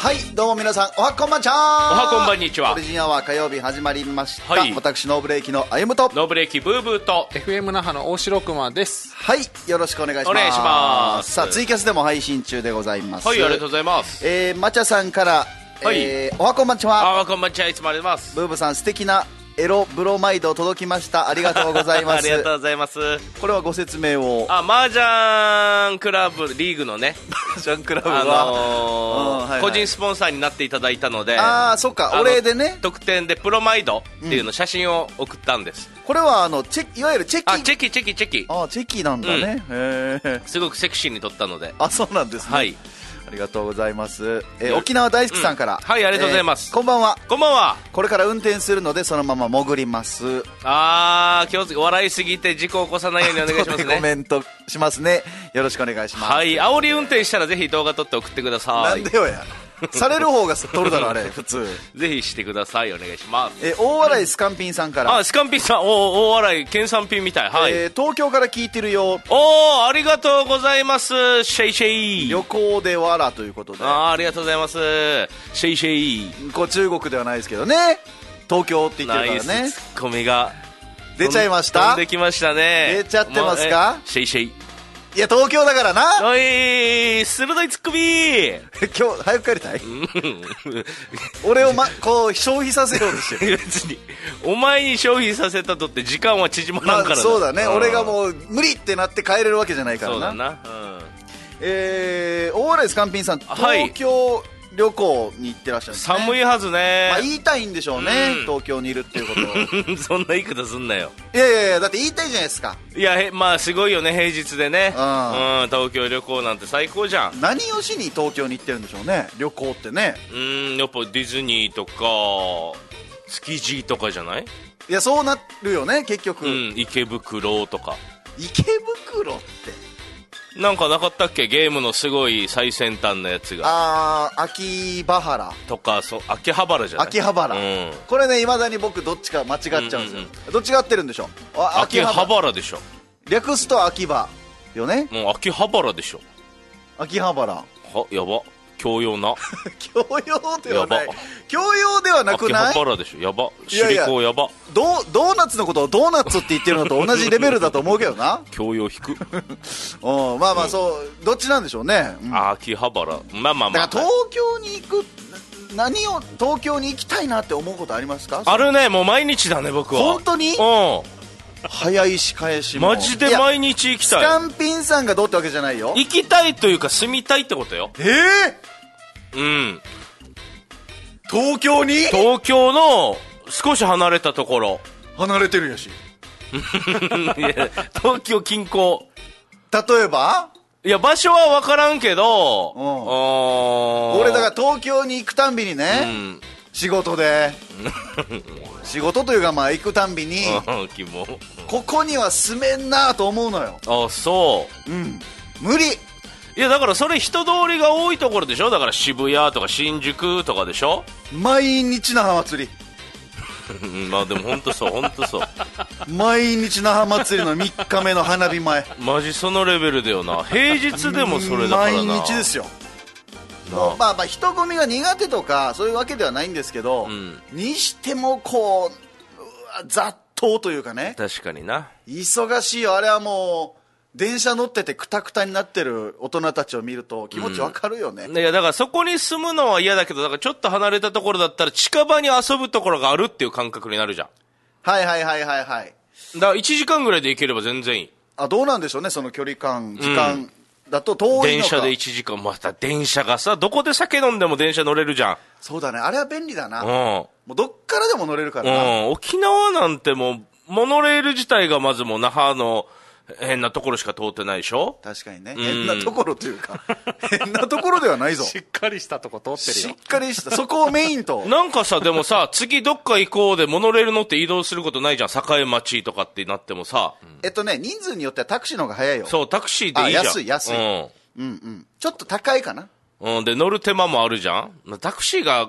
はい、どうも皆さん、おはこんばんちゃー。おはこんばんにちは。 オリジンアワー火曜日始まりました。 はい、 私ノーブレーキのあゆむとノーブレーキブーブーと FM 那覇の大城熊です。 はい、よろしくお願いします。 お願いします。 さあ、ツイキャスでも配信中でございます。 はい、ありがとうございます。 まちゃさんから、 はい、 おはこんばんちは。 おはこんばんちは、いつもありがとうございます。 ブーブーさん、素敵なエロブロマイド届きました。ありがとうございます。 ありがとうございます。 これはご説明を。 麻雀クラブリーグのね、 麻雀クラブは、 個人スポンサーになっていただいたので、 そっか、お礼でね、 特典でプロマイドっていうの写真を送ったんです。 これはいわゆるチェキ。 チェキ。チェキなんだね。 すごくセクシーに撮ったので。 そうなんですね。 はい。 ありがとうございます。沖縄大好きさんから、 はい、ありがとうございます。 こんばんは。 こんばんは。 これから運転するのでそのまま潜ります。 気をつけ、笑いすぎて事故を起こさないようにお願いしますね。 コメントしますね。よろしくお願いします。 はい、煽り運転したらぜひ動画撮って送ってください。 なんでよや。される方が撮るだろあれ普通。 ぜひしてください、お願いします。 大笑いスカンピンさんから。 スカンピンさん、大笑い県産品みたい。はい。 東京から聞いてるよ。 ありがとうございます。シェイシェイ。 旅行でわらということで。 ありがとうございます。シェイシェイ。 こう中国ではないですけどね。東京って言ってるからね。 ナイスツッコミが出ちゃいました。 飛んできましたね。 出ちゃってますか。 シェイシェイ。 いや東京だからな。 おい、鋭いツッコミ。 今日早く帰りたい。俺をこう消費させようとしてる。 別にお前に消費させたとって時間は縮まらんからな。 そうだね、俺がもう無理ってなって帰れるわけじゃないからな。 そうだな。 大笑いスカンピンさん、東京旅行に行ってらっしゃるんですね。 寒いはずね。 言いたいんでしょうね、東京にいるっていうことを。 そんな言い方すんなよ。 いやだって言いたいじゃないですか。 いやすごいよね、平日でね。東京旅行なんて最高じゃん。 何をしに東京に行ってるんでしょうね、旅行ってね。 やっぱディズニーとか築地とかじゃない？ いやそうなるよね結局。 池袋とか。 池袋ってなんかなかったっけ、ゲームのすごい最先端のやつが。 秋葉原とか、秋葉原じゃない？ 秋葉原、これね、いまだに僕どっちか間違っちゃうんですよ。どっちが合ってるんでしょう。 秋葉原でしょ。 略すと秋葉よね。 もう秋葉原でしょ。 秋葉原。 やば、教養な。 教養ではない。教養ではなくない？ 秋葉原でしょ。やば、首里高やば。 ドーナツのことをドーナツって言ってるのと同じレベルだと思うけどな。 教養引く。 そうどっちなんでしょうね。 秋葉原、だから東京に行く、東京に行きたいなって思うことありますか？ あるね、もう毎日だね僕は。 本当に？早いし返しもマジで毎日行きたい。 スカンピンさんがどうってわけじゃないよ。 行きたいというか住みたいってことよ。 東京に？ 東京の少し離れたところ。 離れてるやし。 いや東京近郊。 例えば？ いや場所は分からんけど、 俺だから東京に行くたんびにね、仕事で仕事というか行くたんびにここには住めんなと思うのよ。 そう。 無理。 いやだからそれ人通りが多いところでしょ。だから渋谷とか新宿とかでしょ。 毎日那覇祭り。 でも本当そう毎日那覇祭りの3日目の花火前。 マジそのレベルだよな。平日でもそれだからな。 毎日ですよ。人混みが苦手とかそういうわけではないんですけど、にしてもこう雑踏というかね。 確かにな。 忙しいよ。あれはもう電車乗っててクタクタになってる大人たちを見ると気持ちわかるよね。 いやだからそこに住むのは嫌だけど、だからちょっと離れたところだったら近場に遊ぶところがあるっていう感覚になるじゃん。 はい。だから1時間ぐらいで行ければ全然いい。 どうなんでしょうね、その距離感、時間だと遠いのか。 電車で1時間、電車がさ、どこで酒飲んでも電車乗れるじゃん。 そうだね、あれは便利だな。もうどっからでも乗れるからな。 沖縄なんてもうモノレール自体がまずもう那覇の変なところしか通ってないでしょ。 確かにね、変なところというか変なところではないぞ。 しっかりしたとこ通ってるよ。 しっかりした、そこをメインと。 なんかさ、でもさ、次どっか行こうでモノレール乗って移動することないじゃん。栄町とかってなってもさ、 人数によってはタクシーの方が早いよ。 そう、タクシーでいいじゃん。 安い、ちょっと高いかな。 で乗る手間もあるじゃん。タクシーが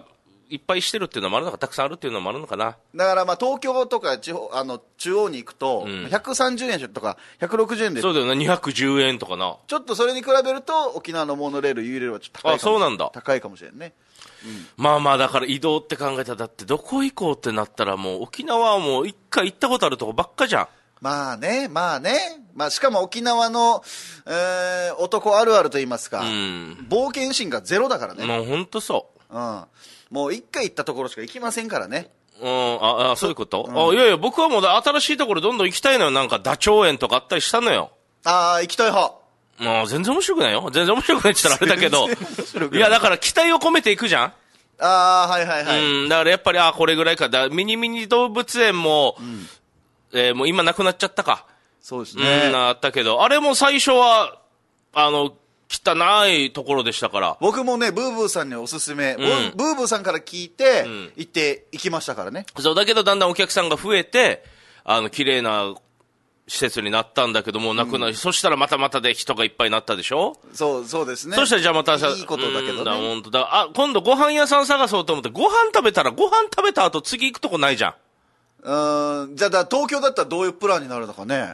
いっぱいしてるっていうのもあるのか、たくさんあるっていうのもあるのかな。 だからまあ東京とか中央に行くと、130円とか160円で、 そうだよな、210円とかな。 ちょっとそれに比べると沖縄のモノレール、ユーレールはちょっと高いかもしれない。 そうなんだ。 高いかもしれんね。 まあまあ、だから移動って考えたら、だってどこ行こうってなったらもう沖縄はもう一回行ったことあるとこばっかじゃん。 まあね。まあしかも沖縄の、男あるあると言いますか、冒険心がゼロだからね。 もう本当そう。 もう一回行ったところしか行きませんからね。 そういうこと、いやいや、僕はもう新しいところどんどん行きたいのよ。なんかダチョウ園とかあったりしたのよ。 行きたい派。 もう全然面白くないよ。全然面白くないって言ったらあれだけど。いや、だから期待を込めていくじゃん。 はいはいはい。 だからやっぱり、これぐらいか。ミニミニ動物園も、もう今なくなっちゃったか。 そうですね。 あったけど、あれも最初は、汚いところでしたから。 僕もね、ブーブーさんにおすすめ、ブーブーさんから聞いて、行きましたからね。 そう、だけどだんだんお客さんが増えて、綺麗な施設になったんだけども、なくなり、そしたらまたで人がいっぱいになったでしょ。 そうですね。 そしたらじゃあまたいいことだけどね。 本当だ。今度ご飯屋さん探そうと思って、ご飯食べた後次行くとこないじゃん。 じゃあ東京だったらどういうプランになるのかね。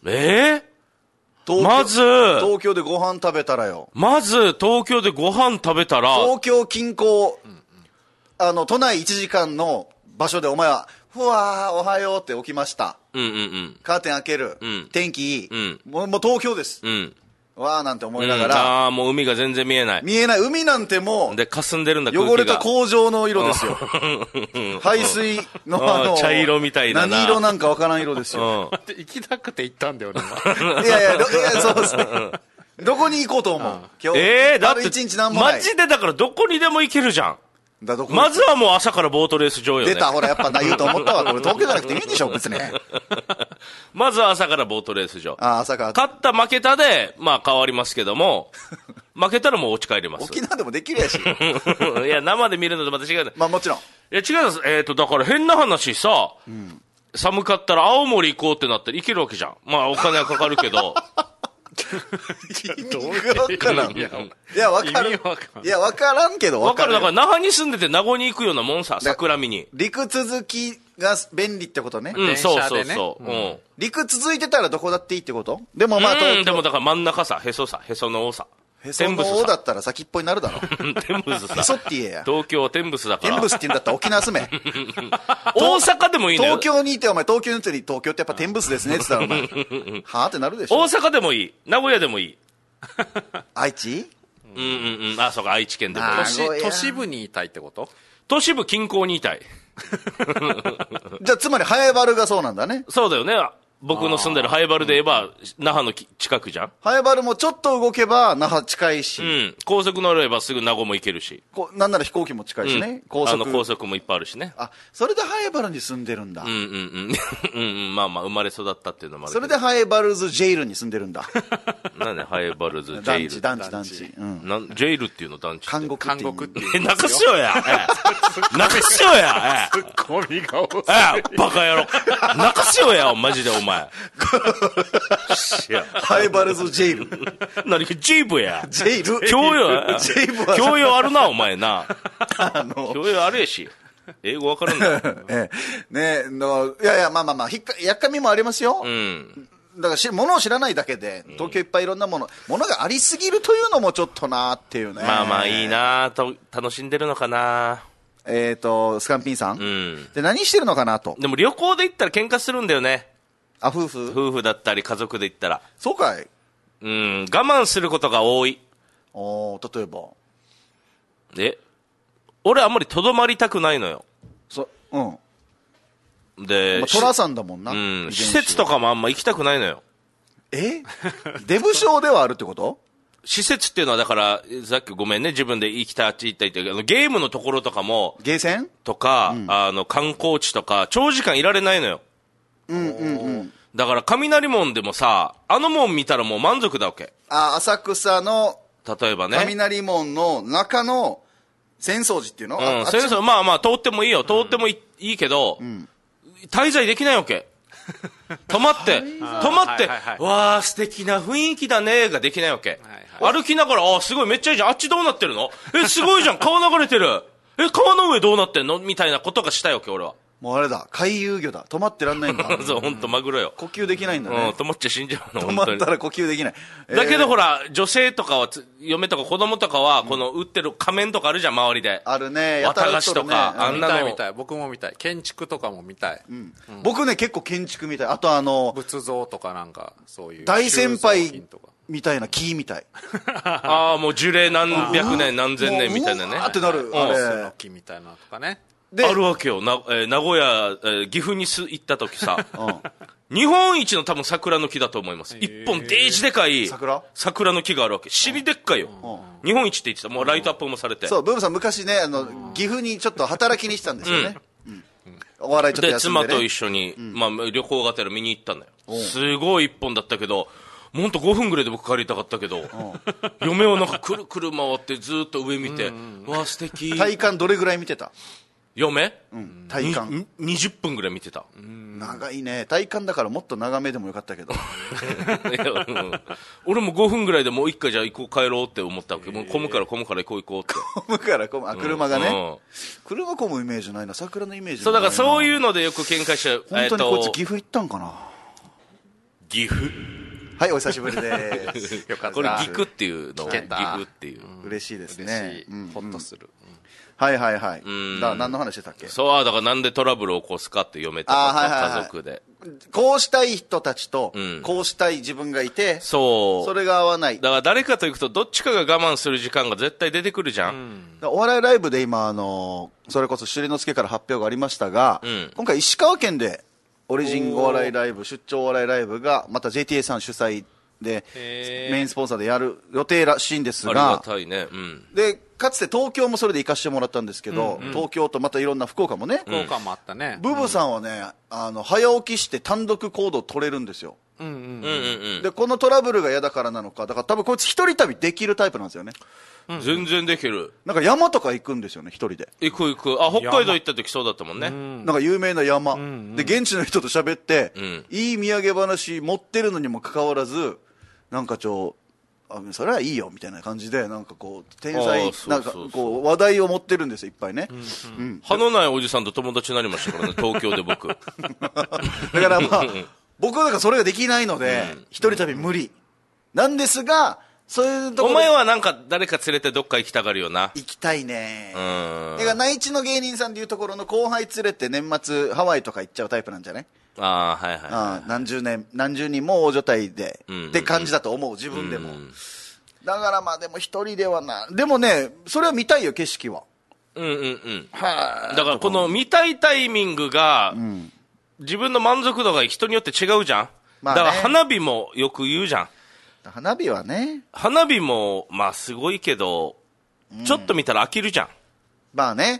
まず、 東京でご飯食べたらよ。 まず、東京でご飯食べたら、 東京近郊、都内1時間の場所でお前は、ふわー、おはようって起きました。カーテン開ける。天気いい。もう東京です。わーなんて思いながら。 もう海が全然見えない。 見えない。海なんてもう、 で、霞んでるんだ、空気が。 汚れた工場の色ですよ。排水の茶色みたいな。 何色なんかわからん色ですよ。 行きたくて行ったんだよね。 いや、そうですね。どこに行こうと思う今日。 だって、 一日なんもない。 マジでだからどこにでも行けるじゃん。まずはもう朝からボートレース場よね。 出た、ほら、やっぱ言うと思ったわ。これ東京じゃなくていいでしょ、別に。 まずは朝からボートレース場。 朝から。 勝った負けたで、まあ変わりますけども、負けたらもう落ち帰ります。 沖縄でもできるやし。 いや、生で見るのとまた違うね。 まあもちろん。いや、違うんです。だから変な話さ、寒かったら青森行こうってなったら行けるわけじゃん。まあお金はかかるけど。 どういうからん。いや、わかる。いや、わからんけど、 わかる。だから、那覇に住んでて名護に行くようなもんさ、桜見に。 陸続きが便利ってことね。 そうそう。 陸続いてたらどこだっていいってことでもまあ、 でもだから真ん中さ、へその多さ。 へその王だったら先っぽになるだろ。 天ブスさ。 へそって言えや。 東京は天ブスだから。 天ブスって言うんだったら沖縄住め。 大阪でもいいのよ。 東京にいてお前、東京にいて東京ってやっぱ天ブスですねって言ったらお前、はぁってなるでしょ。 大阪でもいい。名古屋でもいい。 愛知？ そうか、愛知県でもいい。 都市部にいたいってこと？ 都市部近郊にいたい。 じゃあつまりハエバルがそうなんだね。 そうだよね。僕の住んでるハエバルで言えば、那覇の近くじゃん。 ハエバルもちょっと動けば那覇近いし、 高速乗ればすぐ名護も行けるし、 なんなら飛行機も近いしね、 高速もいっぱいあるしね。 それでハエバルに住んでるんだ。 まあまあ生まれ育ったっていうのもあるけど。 それでハエバルズジェイルに住んでるんだ。 なんでハエバルズジェイル。 団地。 ジェイルっていうの団地。 監獄っていう。 泣かすよや。泣かすよや。 ツッコミが多い。 バカ野郎。泣かすよや、マジでお前。 ハエバルズジェイル。 何かジェイブや。 ジェイル教養あるな、お前な。教養あるやし。英語わかるんだ。 ねいや、まあ、やっかみもありますよ。だから物を知らないだけで、東京いっぱいいろんなものがありすぎるというのもちょっとなーっていうね。 まあまあいいなと、楽しんでるのかな。 スカンピンさん。で、何してるのかなと。 でも旅行で行ったら喧嘩するんだよね。 夫婦だったり家族で行ったら。 そうかい。 我慢することが多い。 例えば。 俺あんまりとどまりたくないのよ。で、 寅さんだもんな。 施設とかもあんま行きたくないのよ。 デブ症ではあるってこと？ 施設っていうのはだから、さっきごめんね、自分で行きたいって言ったけど、ゲームのところとかも、 ゲーセンとか、観光地とか、長時間いられないのよ。だから雷門でもさ、あの門見たらもう満足だわけ。 浅草の例えばね、 雷門の中の浅草寺っていうの？ まあまあ通ってもいいよ、通ってもいいけど、滞在できないわけ。止まって、わー素敵な雰囲気だねができないわけ。歩きながら、すごいめっちゃいいじゃん、あっちどうなってるの？すごいじゃん、川流れてる。 川の上どうなってんのみたいなことがしたいわけ、俺は。 もうあれだ、回遊魚だ。止まってらんないんだ。 そう、ほんとマグロよ。 呼吸できないんだうん、 ね。 止まっちゃ死んじゃうの、 止本当に。 まったら呼吸できない。 だけどほら、女性とかは、嫁とか子供とかは、この売ってる仮面とかあるじゃん、周りで。 あるね。 綿菓子とか、あん見なの。 たい見たい。僕も見たい。建築とかも見たい。 僕ね、結構建築みたい。あと仏像とかなんか、そういう。 大先収蔵輩品とかみたいな木みたい。 ああ、もう樹齢何百年、何千年みたいなね。 うわーってなる。 んあスのれ。 木みたいなのとかね。 であるわけよ。名古屋、岐阜に行った時さ、 うん日本一の多分桜の木だと思います。一本デージでかい桜の木があるわけ。尻でっかいよ。日本一って言ってた。もうライトアップもされて。 そう、ブームさん昔ね、岐阜にちょっと働きにしてたんですよね。お笑いちょっとで、 休んで、ね。 妻と一緒に、まあ、旅行がてら見に行ったんだよ。すごい一本だったけど、ほんと5分ぐらいで僕帰りたかったけど、嫁はなんかくるくる回ってずっと上見て、わあ素敵。 体感どれぐらい見てた？ 嫁体感。 20分ぐらい見てた。 長いね。体感だからもっと長めでもよかったけど。 いや俺も5分ぐらいでもう一回じゃあ行こう帰ろうって思ったわけ。もう混むから行こうって。 混むから混む。あ、車がね。 うん車混むイメージないな。桜のイメージそう、だからそうう。 いうのでよく喧嘩しちゃう。 本当にこいつ岐阜行ったんかな。 岐阜。 はい、お久しぶりです。 よかった。 これ岐阜っていうのを、岐聞けた阜っていう。 嬉しいです嬉ねし。い。ほっとする。 はいはいはい。だから何の話してたっけ？ そう、だからなんでトラブルを起こすかって嫁とあーはいかはいはい家族で。 こうしたい人たちとん、 こうしたい自分がいて、 そう。 それが合わない。 だから誰かと行くとどっちかが我慢する時間が絶対出てくるじゃん。 お笑いライブで今、それこそ朱里之助から発表がありましたが、 ん今回石川県でオリジンお笑いライブ、出張お笑いライブが、また JTA さん主催で、 へーメインスポンサーでやる予定らしいんですありがが、 たいね。うん。 で、かつて東京もそれで行かしてもらったんですけど、東京とまたいろんな福岡もね、 福岡もあったね。 ブブさんはね、早起きして単独行動取れるんですよ。 うんうん。 うんうんで、このトラブルが嫌だからなのか、だから多分こいつ一人旅できるタイプなんですよね。 うん。全然できる。 なんか山とか行くんですよね、一人で。 行く行く。あ、北海道行った時そうだったもんね。 なんか有名な山。で、現地の人と喋って、いい土産話持ってるのにもかかわらず、なんかそれはいいよみたいな感じで、なんかこう、天才あーそうそうそうなんかこう、話題を持ってるんですよ、いっぱいね。 歯のないおじさんと友達になりましたからね、東京で僕。 だからまあ、僕はだからそれができないので、一人旅無理。なんですが、そういうところお前はなんか誰か連れてどっか行きたがるよな。 行きたいね。 うん。 だから内地の芸人さんでいうところの後輩連れて年末ハワイとか行っちゃうタイプなんじゃない？ ああ、はいはい。 ああ何十人も大所帯で、 んって感じだと思う、自分でも。だからまあでも一人ではな。でもね、それは見たいよ、景色は。 うんうんうん。 はい。 だからこの見たいタイミングが、自分の満足度が人によって違うじゃん。 まあねだから花火もよく言うじゃん。 花火はね、 花火も、まあすごいけど、ちょっと見たら飽きるじゃん。 まあね、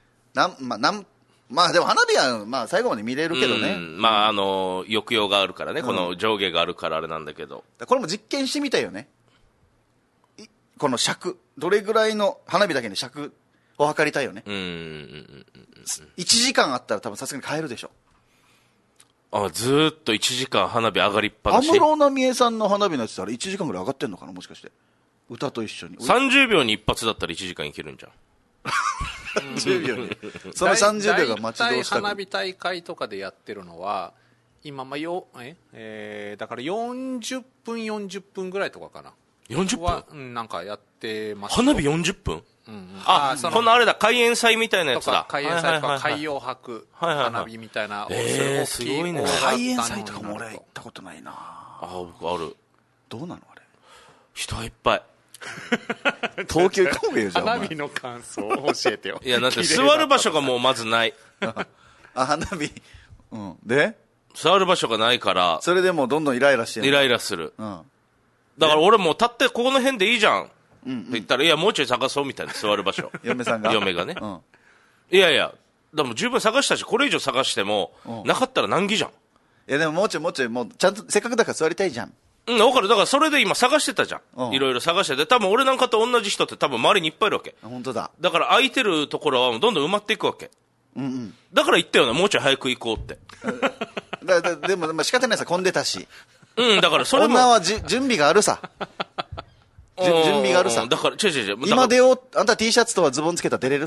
まあでも花火は、まあ最後まで見れるけどね。 まあ抑揚があるからね、この上下があるからあれなんだけど。 これも実験してみたいよね。この尺、どれぐらいの花火だけで尺を測りたいよね。1時間あったら多分さすがに買えるでしょ。 あ、ずーっと1時間花火上がりっぱなし。 安室奈美恵さんの花火のやつあれ1時間ぐらい上がってんのかな、もしかして。歌と一緒に。 30秒に一発だったら1時間いけるんじゃん。 30秒に。その30秒が待ち遠したく花火大会とかでやってるのは、今、だから40分ぐらいとかかな。 40分はなんかやってますよ。 花火40分そのこのあれだ、海援祭みたいなやつだ。 海援祭とかはいはいはいはい海洋博はいはいはい花火みたいな、 すごいね海援祭とかも俺行ったことないな。 僕ある。 どうなのあれ。 人いっぱい。 東京行こうがよ、じゃあお前。 花火の感想を教えてよ。 いや、だって座る場所がもうまずない。 花火。で座る場所がないから、 それでもうどんどんイライラしてイライラする。 うん。 だから俺もう立ってここの辺でいいじゃん。って言ったら、いや、もうちょい探そうみたいな、座る場所。 嫁さんが嫁がね。 うん。 いやいや、でも十分探したし、これ以上探しても、なかったら難儀じゃん。 いやでももうちょい、もうちゃんとせっかくだから座りたいじゃん。 わかる。だからそれで今探してたじゃん。 うんいろいろ探してて、多分俺なんかと同じ人って多分周りにいっぱいいるわけ。 本当だ。 だから空いてるところはどんどん埋まっていくわけ。だから言ったよな、もうちょい早く行こうって。 でも仕方ないさ、混んでたし。 だからそれも。 女は準備があるさ。準備があるさ。 だから、違う。 今出よう、あんた T シャツとはズボンつけたら出れるさ。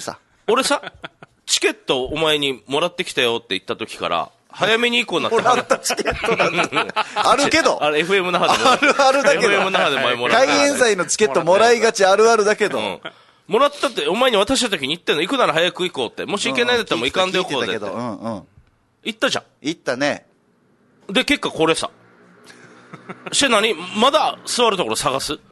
俺さ、チケットお前にもらってきたよって言った時から、早めに行こうなって。 もらったチケットなんだ。あるけど。 あれ、FM 那覇でも。 あるあるだけど。 FM 那覇で前もらった。 開演祭のチケットもらいがちあるあるだけど。 もらったって、お前に渡した時に言ったの、行くなら早く行こうって。もし行けないんだったらもう行かんでおこうぜって。行ったじゃん。 行ったね。 で、結果これさ。して何まだ座るところ探す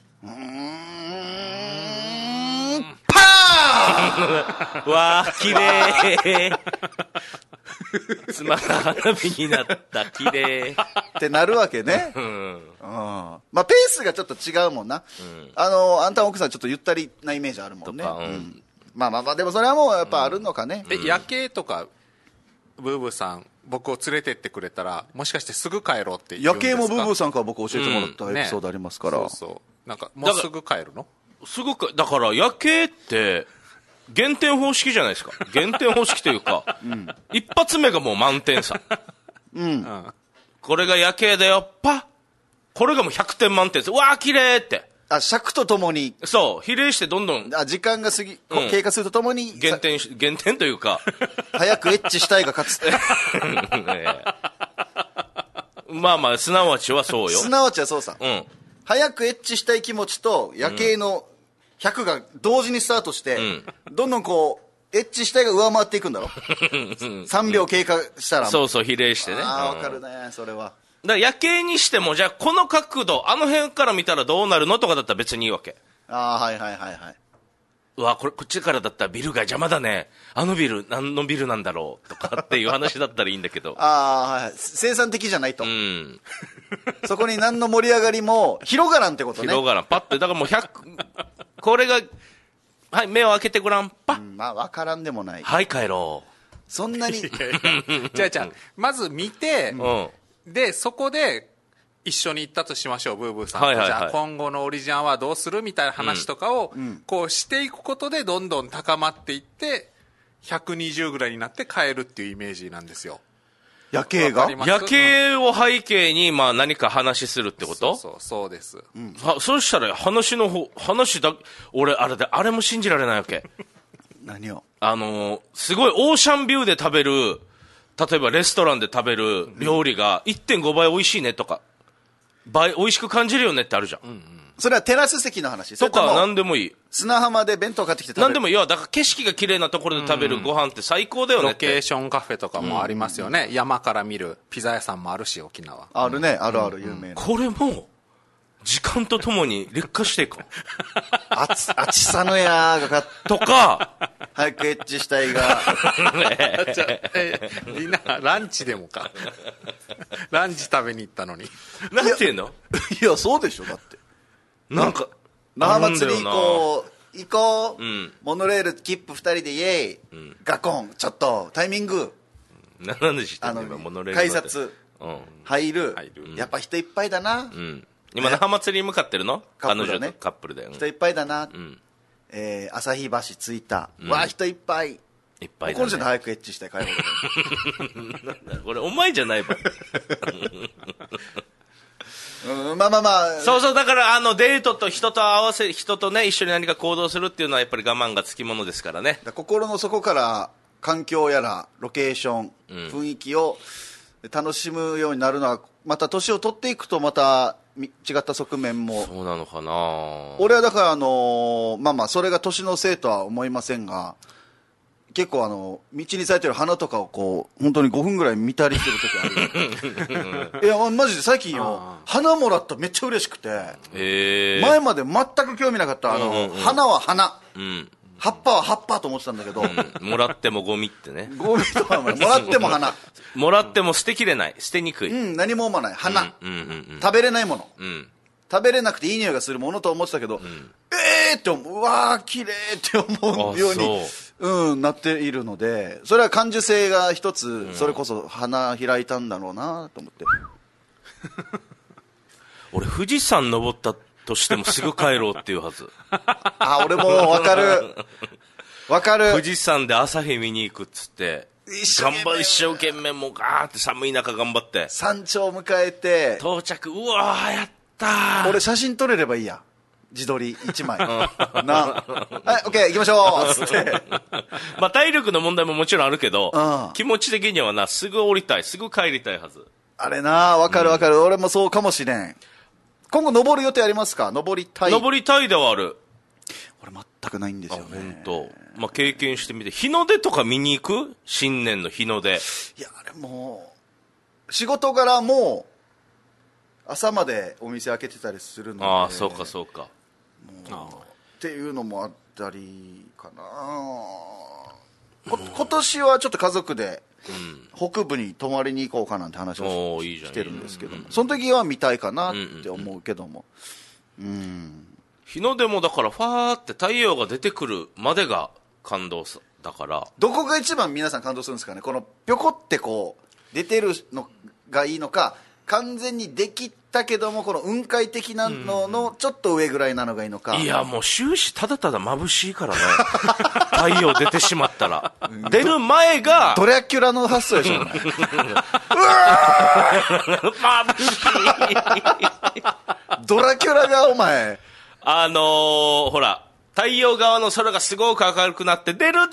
パーンわー、綺麗つまら花火になった、綺麗ってなるわけね。まあ、ペースがちょっと違うもんな。あんた奥さんちょっとゆったりなイメージあるもんね。まあまあまあ、でもそれはもうやっぱあるのかね。 夜景とか、ブーブーさん、僕を連れてってくれたら、もしかしてすぐ帰ろうって言うんですか？ 夜景もブーブーさんから僕教えてもらったエピソードありますから。 そうそう。なんか、もうすぐ帰るの？ だから夜景って、減点方式じゃないですか。減点方式というか、一発目がもう満点さ。これが夜景だよ、これがもう100点満点です。うわー、綺麗って。 尺とともに。 そう、比例してどんどん。 時間が経過するとともに。 減点というか。 早くエッチしたいが勝つ。 まあまあ、すなわちはそうよ。 すなわちはそうさ。早くエッチしたい気持ちと夜景の100が同時にスタートして、どんどんこう、エッチしたいが上回っていくんだろ。3秒経過したら。 そうそう、比例してね。 わかるね、それは。 だから夜景にしても、じゃあこの角度、あの辺から見たらどうなるのとかだったら別にいいわけ。 はいはいはいはい。 うわ、こっちからだったらビルが邪魔だね。あのビル、何のビルなんだろうとかっていう話だったらいいんだけど。 はい。生産的じゃないと。そこに何の盛り上がりも広がらんってことね。 広がらん。パッて、だからもうこれが、はい、目を開けてごらん。 まあ分からんでもない。 はい、帰ろう。 そんなに。 じゃあ、まず見て、で、そこで、一緒に行ったとしましょう、ブーブーさんと。じゃあ、今後のオリジナルはどうするみたいな話とかを、こうしていくことで、どんどん高まっていって、120ぐらいになって帰るっていうイメージなんですよ。 夜景が夜景を背景に、まあ何か話するってこと？ そうです。 そうしたら、俺、あれも信じられないわけ。 何を？ すごいオーシャンビューで食べる、例えばレストランで食べる料理が 1.5 倍美味しいねとか、美味しく感じるよねってあるじゃん。 それはテラス席の話とか何でもいい。 砂浜で弁当買ってきて食べる。 何でもいい。だから景色が綺麗なところで食べるご飯って最高だよねって。 ロケーションカフェとかもありますよね。山から見るピザ屋さんもあるし、沖縄。 あるね、ある有名な。 これも、時間とともに劣化していく。 暑さのやーがとか、 早くエッチしたいが。 みんな、ランチでもか。ランチ食べに行ったのに。 なんていうの？ いや、そうでしょ、だって。 なんか、 那覇祭り行こう。モノレール切符2人でイエーイ。ガコン、ちょっと、タイミング。 何で知ってんの今、モノレール。 改札。入る。やっぱ人いっぱいだな。 今、那覇祭りに向かってるの？ カップルね。 カップルだよ。 人いっぱいだな。旭橋着いた。わあ、人いっぱい。 いっぱいだね。 この人で早くエッチして帰ろう。 これ、お前じゃないば。 まあまあまあ。 そうそう、だからデートと人とね、一緒に何か行動するっていうのはやっぱり我慢がつきものですからね。 心の底から環境やらロケーション、雰囲気を楽しむようになるのは、また年を取っていくとまた違った側面も。 そうなのかな。 俺はだからまあまあそれが年のせいとは思いませんが、結構道に咲いてる花とかをこう本当に5分ぐらい見たりする時ある。いやマジで最近花もらったらめっちゃ嬉しくて、前まで全く興味なかった花は花、葉っぱは葉っぱと思ってたんだけど、 もらってもゴミってね。 ゴミとはもらっても花、 もらっても捨てきれない、捨てにくい、 何も思わない花、食べれないもの、食べれなくていい匂いがするものと思ってたけど、って思う、うわー綺麗って思うようになっているので、それは感受性が一つ、それこそ花開いたんだろうなと思って。 俺富士山登ったとしてもすぐ帰ろうっていうはず。 俺も分かる分かる。 富士山で朝日見に行くっつって一生懸命もうガーって寒い中頑張って山頂迎えて到着、うわーやったー。 俺写真撮れればいいや。 自撮り1枚。な。はい、オッケー行きましょうつって。 まあ体力の問題ももちろんあるけど、気持ち的にはな、すぐ降りたい、すぐ帰りたいはず。 あれな、わかるわかる。俺もそうかもしれん。今後登る予定ありますか？登りたい。 登りたいではある。 俺全くないんですよね。 本当。まあ経験してみて。日の出とか見に行く？新年の日の出。 いや、あれもう、仕事柄もう、朝までお店開けてたりするので。 ああ、そうかそうか。 っていうのもあったりかな。今年はちょっと家族で北部に泊まりに行こうかなんて話をしてるんですけども、その時は見たいかなって思うけども、 日の出もだからファーって太陽が出てくるまでが感動だから。 どこが一番皆さん感動するんですかね？このぴょこってこう出てるのがいいのか、完全にできたけどもこの雲海的なののちょっと上ぐらいなのがいいのか。 いやもう終始ただただ眩しいからね。太陽出てしまったら出る前がドラキュラの発想でしょ。うわ眩しい。 ドラキュラがお前ほら太陽側の空がすごく明るくなって出る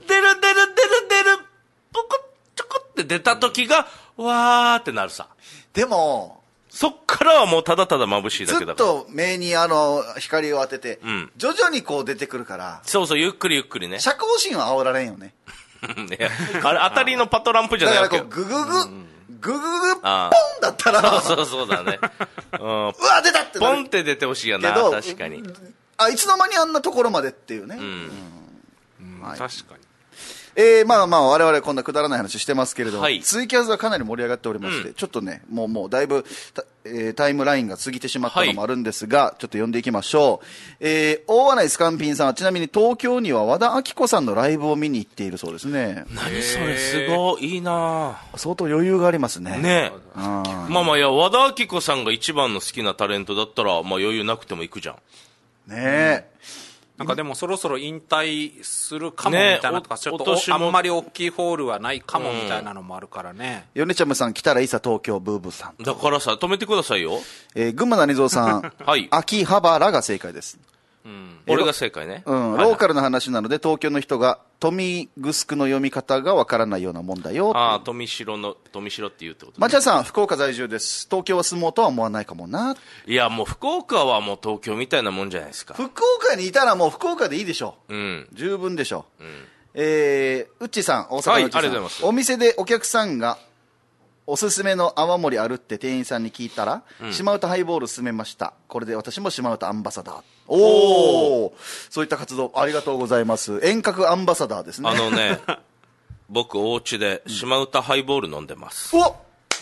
ポコちょこって出た時がわーってなるさ。 でもそっからはもうただただ眩しいだけだから。 ずっと目に光を当てて、徐々にこう出てくるから。 そうそう、ゆっくりゆっくりね。 社交心は煽られんよね。 いや、あれ当たりのパトランプじゃないわけよ。 だからこうグググポンだったら。 そうだね。 うわ出たってポンって出てほしいよな。確かに。 いつの間にあんなところまでっていうね。 確かに。 まあ我々こんなくだらない話してますけれども、 はい、 ツイキャスはかなり盛り上がっておりまして、ちょっとねもうだいぶタイムラインが過ぎてしまったのもあるんですが、ちょっと読んでいきましょう。大穴井スカンピンさんはちなみに東京には和田アキ子さんのライブを見に行っているそうですね。 何それ、すごいいいな。 相当余裕がありますね。 ね。まあいや和田アキ子さんが一番の好きなタレントだったら、まあ余裕なくても行くじゃん。 ねえ。 なんかでもそろそろ引退するかもみたいなとか、ちょっとあんまり大きいホールはないかもみたいなのもあるからね。 ヨネチャムさん来たらいさ東京ブーブーさん。 だからさ、止めてくださいよ。 群馬谷蔵さん、 はい。 秋葉原が正解です。 俺が正解ね。 ローカルな話なので東京の人が富城の読み方がわからないようなもんだよ。 ああ、富城って言うってことね。 町田さん、福岡在住です。東京は住もうとは思わないかもな。 いや、もう福岡はもう東京みたいなもんじゃないですか。 福岡にいたらもう福岡でいいでしょ。十分でしょ。うっちーさん、大阪のうっちーさん、 はい、ありがとうございます。 お店でお客さんがおすすめの泡盛あるって店員さんに聞いたら、島唄ハイボール勧めました。これで私も島唄アンバサダー。おお、そういった活動ありがとうございます。遠隔アンバサダーですね。 僕お家で島唄ハイボール飲んでます。 お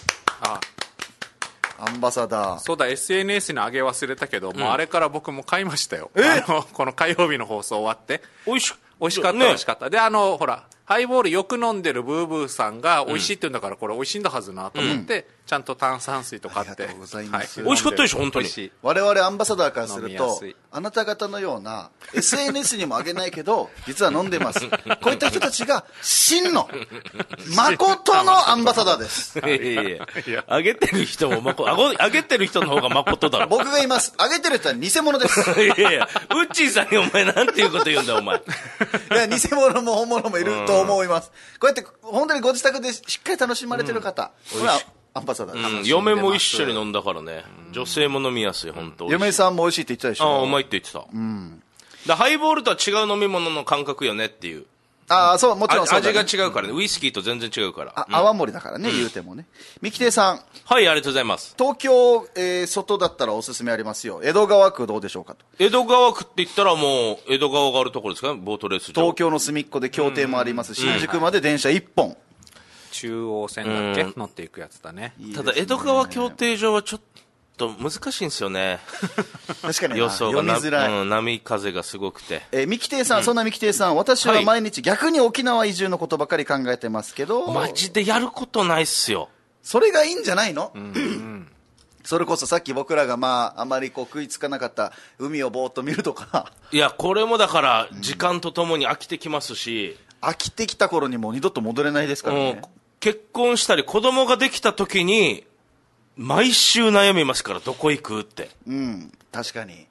アンバサダー。 そうだ、 SNS に上げ忘れたけど、もうあれから僕も買いましたよ。この火曜日の放送終わって美味しかった、美味しかった。でほらハイボールよく飲んでるブーブーさんが美味しいって言うんだから、これ美味しいんだはずなと思って、ちゃんと炭酸水と買って。ありがとうございます。 美味しかったでしょ本当に。 我々アンバサダーからすると、あなた方のような SNS にも上げないけど実は飲んでます、こういった人たちが真の誠のアンバサダーです。 いや上げてる人も上げてる人の方が誠だろ。 僕が言います。上げてる人は偽物です。 いやウッチーさんにお前なんていうこと言うんだよお前。いや偽物も本物もいると思います。こうやって本当にご自宅でしっかり楽しまれてる方、アンバサダー、 嫁も一緒に飲んだからね、女性も飲みやすい。本当嫁さんも美味しいって言ってたでしょ。 うまいって言ってた。ハイボールとは違う飲み物の感覚よねっていう。 そう、もちろんそうだね。 味が違うからね、ウイスキーと全然違うから。 泡盛だからね、言うてもね。三木亭さん、 はいありがとうございます。 東京、外だったらおすすめありますよ。江戸川区どうでしょうかと。 江戸川区って言ったらもう江戸川があるところですかね、ボートレース場。 東京の隅っこで協定もあります。新宿まで電車1本、 中央線だっけ乗っていくやつだね。 ただ江戸川競艇場はちょっと難しいんですよね。 確かに予想が読みづらい、 波風がすごくて。 三木亭さん、そんな三木亭さん、私は毎日逆に沖縄移住のことばかり考えてますけど、 マジでやることないっすよ。 それがいいんじゃないの。それこそさっき僕らがあまり食いつかなかった海をぼーっと見るとか。 いやこれもだから時間とともに飽きてきますし、 飽きてきた頃にもう二度と戻れないですからね。 結婚したり子供ができた時に毎週悩みますから、どこ行くって。 確かに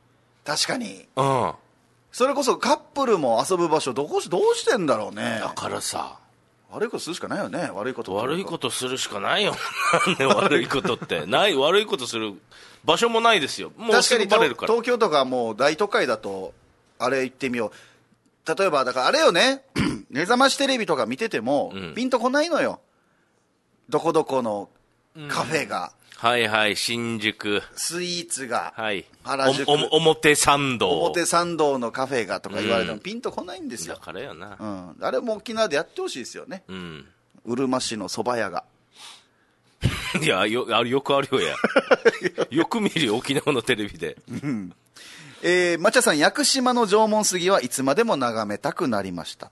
確かに。 うん。 それこそカップルも遊ぶ場所どうしてんだろうね。 だからさ、 悪いことするしかないよね。悪いことするしかないよ。なんで悪いことってない。悪いことする場所もないですよ。もうすぐバレるから。 東京とかもう大都会だとあれ行ってみよう。例えばだからあれよね。目覚ましテレビとか見てても、ピンとこないのよ。どこどこのカフェが、 はいはい、新宿スイーツが、 はい、 原宿表参道のカフェがとか言われてもピンとこないんですよ。 だからやな、 あれも沖縄でやってほしいですよね。うるま市の蕎麦屋がいやよくあるよやよく見るよ沖縄のテレビで。 マチャさん、屋久島の縄文杉はいつまでも眺めたくなりました。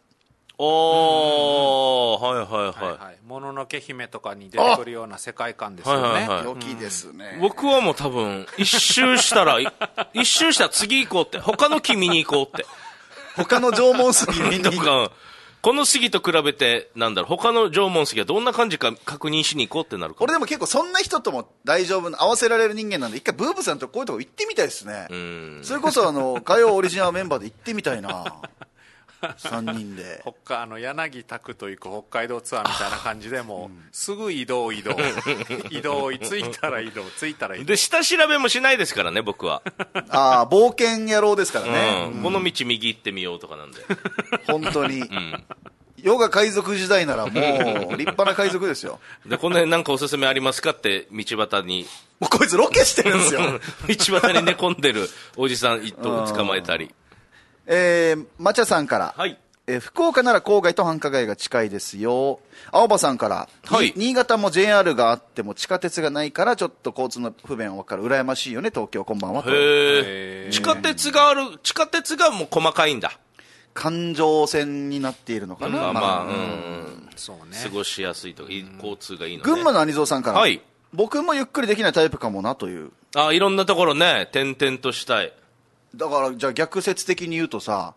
はいもののけ姫とかに出てくるような世界観ですよね。 良きですね。 僕はもう多分一周したら次行こうって、他の木見に行こうって、 他の縄文杉見に行こうこの杉と比べて他の縄文杉はどんな感じか確認しに行こうってなるから。 俺でも結構そんな人とも大丈夫合わせられる人間なんで、一回ブーブさんとこういうとこ行ってみたいですね。それこそ火曜オリジナルメンバーで行ってみたいな3人で柳拓と行く北海道ツアーみたいな感じでもうすぐ移動着いたら移動で、下調べもしないですからね僕は。 冒険野郎ですからね、 この道右行ってみようとかなんで本当に、ヨガ海賊時代ならもう立派な海賊ですよ。 で、この辺なんかおすすめありますかって道端に、 もうこいつロケしてるんですよ道端に寝込んでるおじさん一頭捕まえたり。 マチャさんから、 はい、 福岡なら郊外と繁華街が近いですよ。青葉さんから、 はい、 新潟も JR があっても地下鉄がないからちょっと交通の不便は分かる。羨ましいよね東京、こんばんはと。 地下鉄がもう細かいんだ。 環状線になっているのかな。 そうね、 過ごしやすいとか交通がいいのね。 群馬のアニゾーさんから、 はい、 僕もゆっくりできないタイプかもなという。 いろんなところね転々としたい。 だからじゃあ逆説的に言うとさ、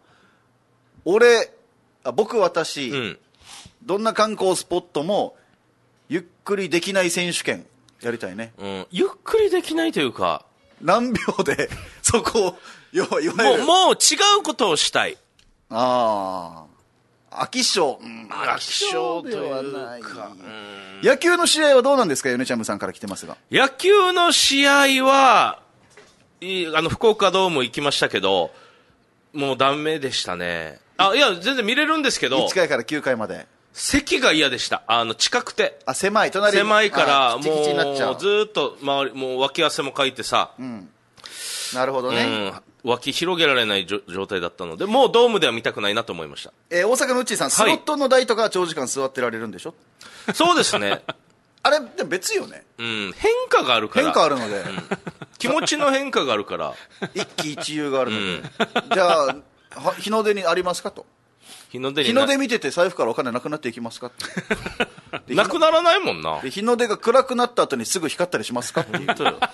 私、どんな観光スポットもゆっくりできない選手権やりたいね。 ゆっくりできないというか何秒でそこをいわゆるもう違うことをしたい。 飽き性、 飽き性ではないか。 野球の試合はどうなんですか。ヨネチャムさんから来てますが。 野球の試合は福岡ドーム行きましたけどもうダメでしたね。いや全然見れるんですけど 1回から9回まで席が嫌でした。近くて狭いからもうキチキチになっちゃう。 ずっと周りもう脇汗もかいてさ、 なるほどね、 脇広げられない状態だったのでもうドームでは見たくないなと思いました。 大阪のうっちーさん、スロットの台とか長時間座ってられるんでしょ。 そうですねあれでも別よね。 変化があるから。 変化あるので、 気持ちの変化があるから一喜一憂があるので、じゃあ日の出にありますかと。日の出見てて財布からお金なくなっていきますかってなくならないもんな。 で日の出が暗くなった後にすぐ光ったりしますかっていう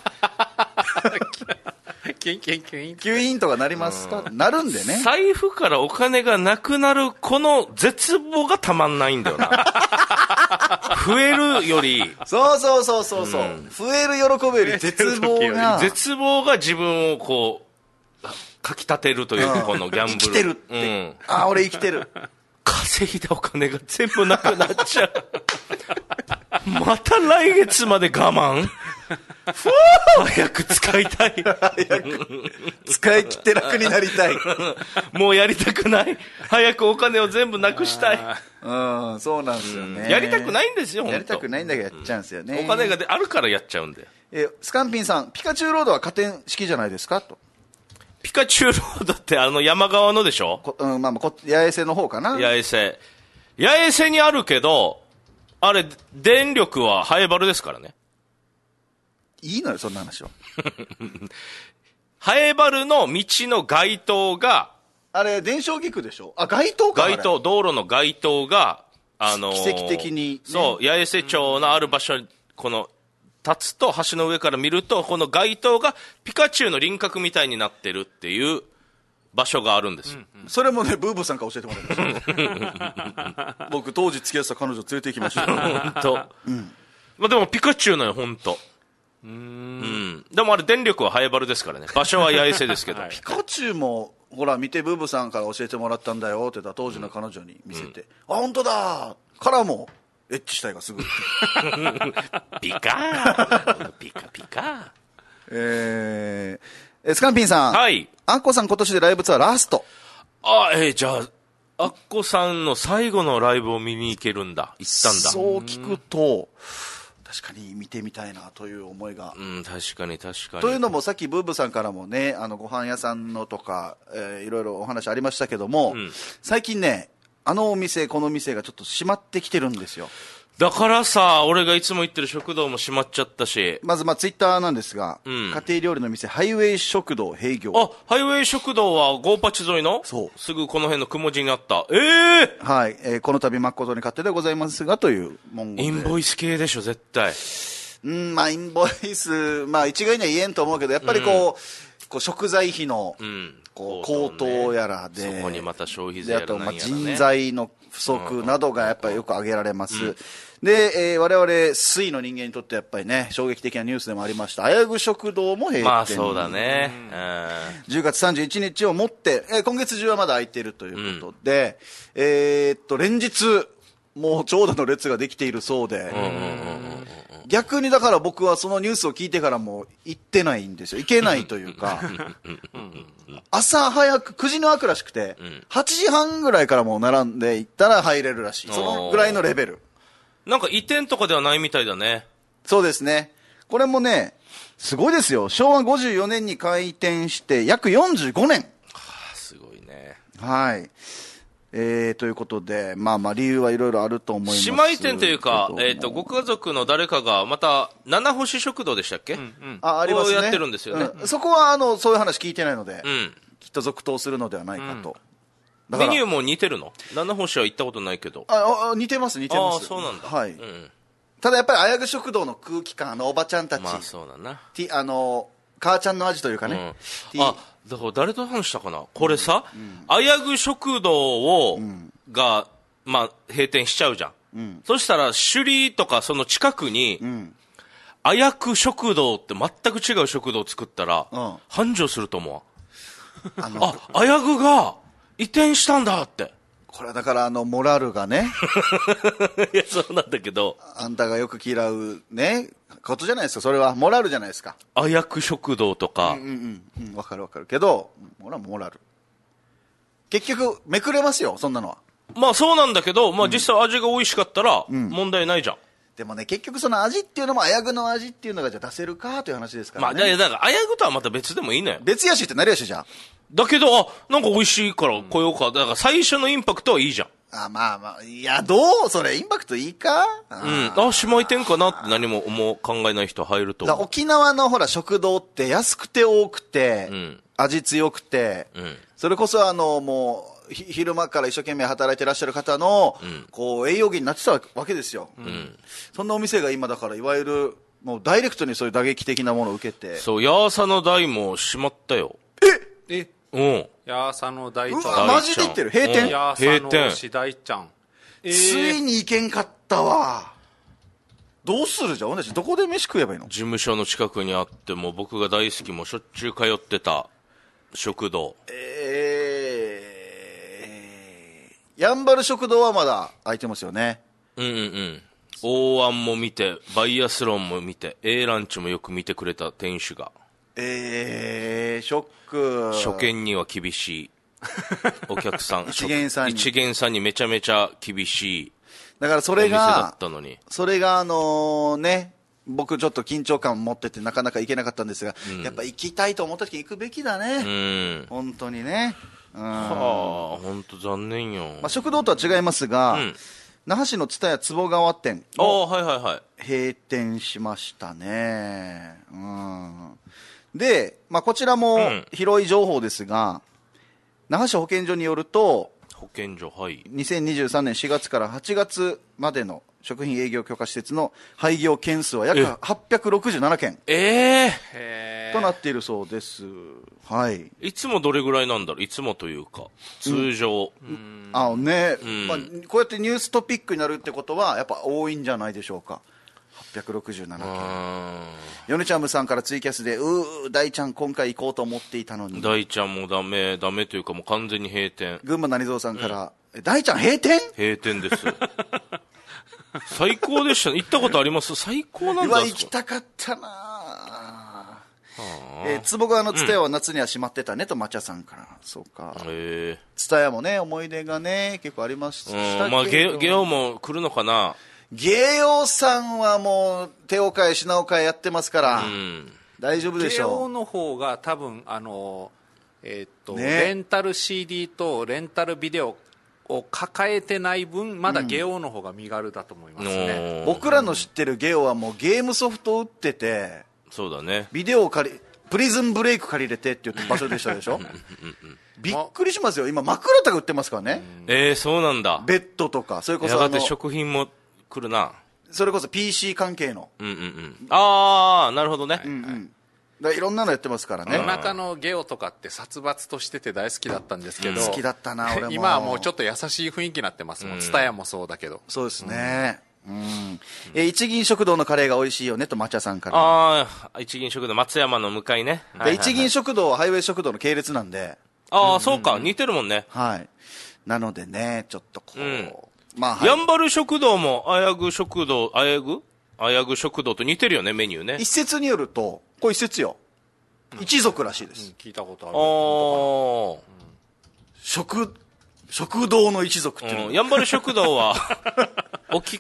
キュインキュインキュインキュインとかなりますか、なるんでね。 財布からお金がなくなるこの絶望がたまんないんだよな増えるよりそう、増える喜びより絶望が自分をこうかき立てるというか、このギャンブル生きてるって、俺生きてる稼いだお金が全部なくなっちゃうまた来月まで我慢早く使いたい使い切って楽になりたいもうやりたくない。早くお金を全部なくしたい。 そうなんですよね、 やりたくないんですよ。 やりたくないんだけどやっちゃうんですよね、 お金があるからやっちゃうんで。 スカンピンさん、ピカチュウロードは加点式じゃないですかと。 ピカチュウロードって山側のでしょ。 八重瀬の方かな。 八重瀬にあるけど、あれ電力はハエバルですからね。 いいのよそんな話はハエバルの道の街灯があれ電照菊でしょ。街灯か。 道路の街灯が奇跡的に、 そう八重瀬町のある場所にこの立つと、橋の上から見るとこの街灯がピカチュウの輪郭みたいになってるっていう場所があるんですよ、 それもねブーブーさんから教えてもらいました僕当時付き合ってた彼女連れて行きました本当、でもピカチュウのよ本当。 でもあれ電力はハエバルですからね。場所は八重瀬ですけど、 ピカチュウもほら見て、ブーブさんから教えてもらったんだよって言ったら当時の彼女に見せて、あ、本当だからもエッチしたいがすぐピカーピカピカ。 スカンピンさん、 はい、 アッコさん今年でライブツアーラスト。 じゃあアッコさんの最後のライブを見に行けるんだ、行ったんだ。 そう聞くと確かに見てみたいなという思いが、 確かに確かに。 というのもさっきブーブさんからもね、ご飯屋さんのとか、いろいろお話ありましたけども、最近ね、あのお店この店がちょっと閉まってきてるんですよ。 だからさ、俺がいつも行ってる食堂も閉まっちゃったし。 まずツイッターなんですが、家庭料理の店ハイウェイ食堂閉業。 ハイウェイ食堂はゴーパチ沿いの、 そうすぐこの辺の雲地にあった。 はい、この度誠に勝手でございますがという文言で。 インボイス系でしょ絶対。 インボイス、一概には言えんと思うけど、やっぱりこう食材費の、高騰やらで、 そこにまた消費税やらで、あとなんやらね、 人材の不足などがやっぱりよく挙げられます。で、我々水の人間にとってやっぱりね、衝撃的なニュースでもありました、あやぐ食堂も閉店。 そうだね。 10月31日をもって、今月中はまだ空いているということで、連日もう長蛇の列ができているそうで、逆にだから僕はそのニュースを聞いてからも行ってないんですよ。行けないというか朝早く9時の開くらしくて、8時半ぐらいからもう並んで行ったら入れるらしい。そのぐらいのレベル。 なんか移転とかではないみたいだね。 そうですね。これもね、すごいですよ。昭和54年に開店して約45年。 すごいね。 はい。ということで、理由はいろいろあると思います。 姉妹店というか、ご家族の誰かがまた七星食堂でしたっけ？ ありますね。 やってるんですよね。 そこはそういう話聞いてないので、きっと続投するのではないかと。 メニューも似てるの？七星は行ったことないけど。 似てます。 そうなんだ。 はい。ただやっぱりあやぐ食堂の空気感、おばちゃんたち。 そうだな。 母ちゃんの味というかね。 だから誰と話したかなこれさ、あやぐ食堂が、閉店しちゃうじゃん。そしたら、首里とかその近くに、あやく食堂って全く違う食堂を作ったら、繁盛すると思う。あやぐが移転したんだって。 これはだからモラルがね。 いや、そうなんだけど。 あんたがよく嫌うね、ことじゃないですか。それはモラルじゃないですか。 あやく食堂とか。 わかるけど、ほらモラル。結局、めくれますよ、そんなのは。 そうなんだけど、実際味が美味しかったら、問題ないじゃん。 でもね、結局その味っていうのも、あやぐの味っていうのがじゃあ出せるかという話ですからね。 だから、あやぐとはまた別でもいいのよ。 別やしってなるやしじゃん。だけど、なんか美味しいから来ようか。だから最初のインパクトはいいじゃん。 いや、それインパクトいいか？ 姉妹店かなって何も考えない人入ると思う。 沖縄のほら食堂って安くて多くて、味強くて、それこそもう昼間から一生懸命働いてらっしゃる方の、栄養源になってたわけですよ。そんなお店が今だからいわゆるもうダイレクトにそういう打撃的なものを受けて。 そう、ヤーサの台も閉まったよ。 ヤーサの大ちゃん。 マジで言ってる。閉店。 ヤーサの牛大ちゃん。 ついに行けんかったわ。どうするじゃん。私どこで飯食えばいいの？ 事務所の近くにあって、もう僕が大好き、もうしょっちゅう通ってた食堂。 やんばる食堂はまだ開いてますよね。 大庵も見て、バイアスロンも見て、A ランチもよく見てくれた店主が。 ショック。 初見には厳しいお客さん。 一元さんにめちゃめちゃ厳しい。 だからそれが、 お店だったのに。 それが僕ちょっと緊張感持っててなかなか行けなかったんですが、やっぱ行きたいと思った時に行くべきだね。本当にね。 本当残念よ。 食堂とは違いますが、那覇市の蔦屋坪川店閉店しましたね。で、こちらも広い情報ですが、那覇市保健所によると、2023年4月から8月までの食品営業許可施設の廃業件数は約867件となっているそうです。はい。 いつもどれぐらいなんだろう。いつもというか通常。 こうやってニューストピックになるってことはやっぱ多いんじゃないでしょうか。 867件。ヨネちゃんむさんからツイキャスで大ちゃん今回行こうと思っていたのに。 大ちゃんもダメというかもう完全に閉店。 群馬何蔵さんから、大ちゃん閉店です最高でしたね。行ったことあります？最高なんだ。 行きたかったな。坪川のツタヤは夏には閉まってたねとマチャさんから。そうか。ツタヤもね、思い出がね、結構ありましたけど。 まあ、ゲオも来るのかな。 ゲオさんはもう手を変え品を変えやってますから、大丈夫でしょう。 ゲオの方が多分レンタル CD とレンタルビデオを抱えてない分まだゲオの方が身軽だと思いますね、 僕らの知ってるゲオはもうゲームソフトを売ってて、 そうだね、 ビデオをプリズンブレイク借りれてって言って場所でしたでしょびっくりしますよ。今枕とか売ってますからね。 そうなんだ。 ベッドとか、それこそやがて食品も来るな。 それこそ PC 関係の、 ああなるほどね、 いろんなのやってますからね。 夜中のゲオとかって殺伐としてて大好きだったんですけど、 好きだったな俺も。 今はもうちょっと優しい雰囲気になってますもん。ツタヤもそうだけど。 そうですね。一銀食堂のカレーが美味しいよねとマチャさんから。 ああ、一銀食堂松山の向かいね。 一銀食堂はハイウェイ食堂の系列なんで。 ああ、そうか、似てるもんね。 はい。なのでね、ちょっとこう、 まあ、やんばる食堂もあやぐ食堂と似てるよね、メニューね。 一説によると、これ一説よ、一族らしいです。 聞いたことある。 食堂の一族っていうの、 やんばる食堂は沖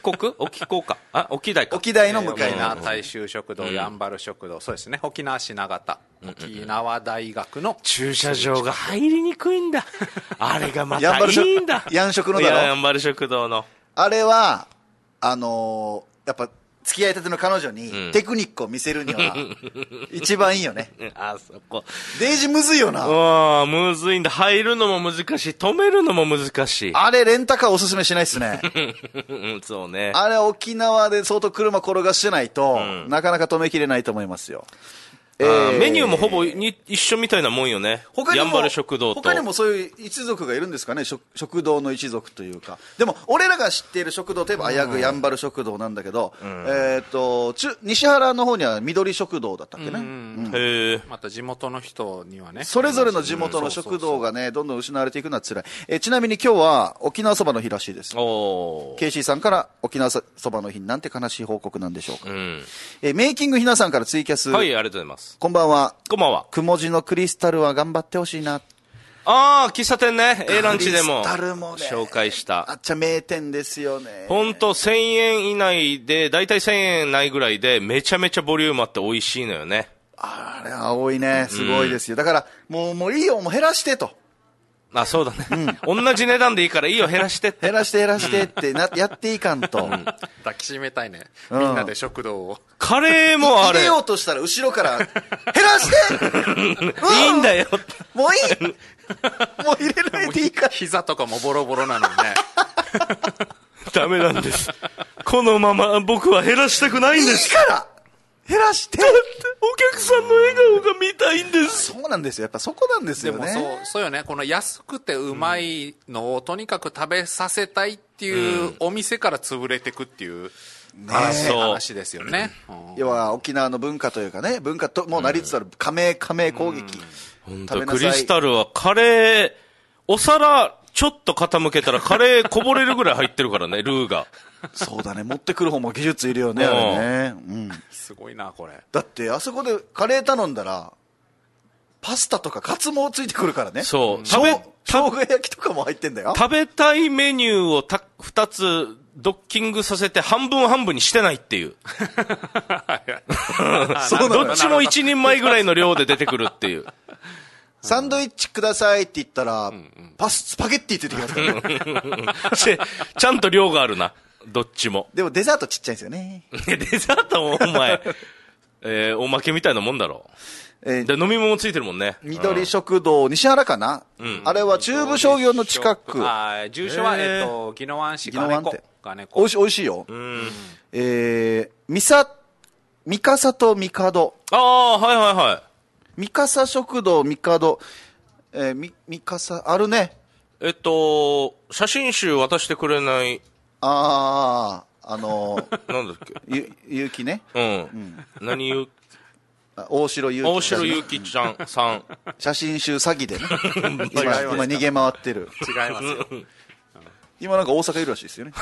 大の向かい沖縄大衆食堂、やんばる食堂、そうですね、沖縄市長田、沖縄大学の駐車場が入りにくいんだあれがまたいいんだ。 やん食のだろ、 やんばる食堂のあれはやっぱ付き合いたての彼女にテクニックを見せるには一番いいよね。 あそこデイジむずいよな。 むずいんだ。入るのも難しい、止めるのも難しい。 あれレンタカーおすすめしないっすねそうね。 あれ沖縄で相当車転がしてないと、なかなか止めきれないと思いますよ。 メニューもほぼ一緒みたいなもんよね。やんばる食堂と。 他にもそういう一族がいるんですかね。食堂の一族というか。でも俺らが知っている食堂といえばあやぐやんばる食堂なんだけど、西原の方には緑食堂だったっけね。 また地元の人にはね、 それぞれの地元の食堂がね、どんどん失われていくのは辛い。ちなみに今日は沖縄そばの日らしいです。KC さんから沖縄そばの日なんて悲しい報告なんでしょうか。メイキングひなさんからツイキャス。 はい、ありがとうございます。 こんばんは。 こんばんは。 くもじのクリスタルは頑張ってほしいな。 喫茶店ね。ランチでも紹介した。 あっちゃ名店ですよね。 ほんと1000円以内で、だいたい1000円ないぐらいで、めちゃめちゃボリュームあって美味しいのよね。 あれは多いね。すごいですよ。だから、もういいよ、もう減らしてと。 そうだね。同じ値段でいいからいいよ、減らしてって。 減らしてってやっていかんと。 抱きしめたいね。みんなで食堂を。 カレーもあれ。 入れようとしたら後ろから、減らしていいんだよ。 もういいもう入れないでいいから。 膝とかもボロボロなのにね。 ダメなんです。このまま僕は減らしたくないんです。 いいから減らして。だってお客さんの笑顔が見たいんです。 そうなんですよ。やっぱそこなんですよね。 でもそうよね。この安くてうまいのをとにかく食べさせたいっていうお店から潰れていくっていう話ですよね。 要は沖縄の文化というかね、文化ともうなりつつある加盟攻撃。 本当クリスタルはカレー、お皿ちょっと傾けたらカレーこぼれるぐらい入ってるからね、ルーが。 そうだね、持ってくる方も技術いるよね、あれね。 すごいな、これ。 だって、あそこでカレー頼んだら、パスタとかカツもついてくるからね。 そう。 生姜焼きとかも入ってんだよ。 食べたいメニューを2つドッキングさせて半分半分にしてないっていう。どっちも一人前ぐらいの量で出てくるっていう。 サンドイッチくださいって言ったら、スパゲッティって言ってきますからね。 ちゃんと量があるな。どっちも。 でもデザートちっちゃいんですよね。 デザートもお前、おまけみたいなもんだろ。で飲み物ついてるもんね。 緑食堂、西原かな、あれは中部商業の近く。 住所は、宜野湾市がねこ。 おいしいよ。三笠と三門。 はいはいはい。 三笠食堂、三門。三笠、あるね。 写真集渡してくれない。 なんだっけ、 ゆうきね。 何ゆう大城ゆうきちゃんさん。 写真集詐欺でね。今逃げ回ってる。 違いますよ。 今なんか大阪いるらしいですよね。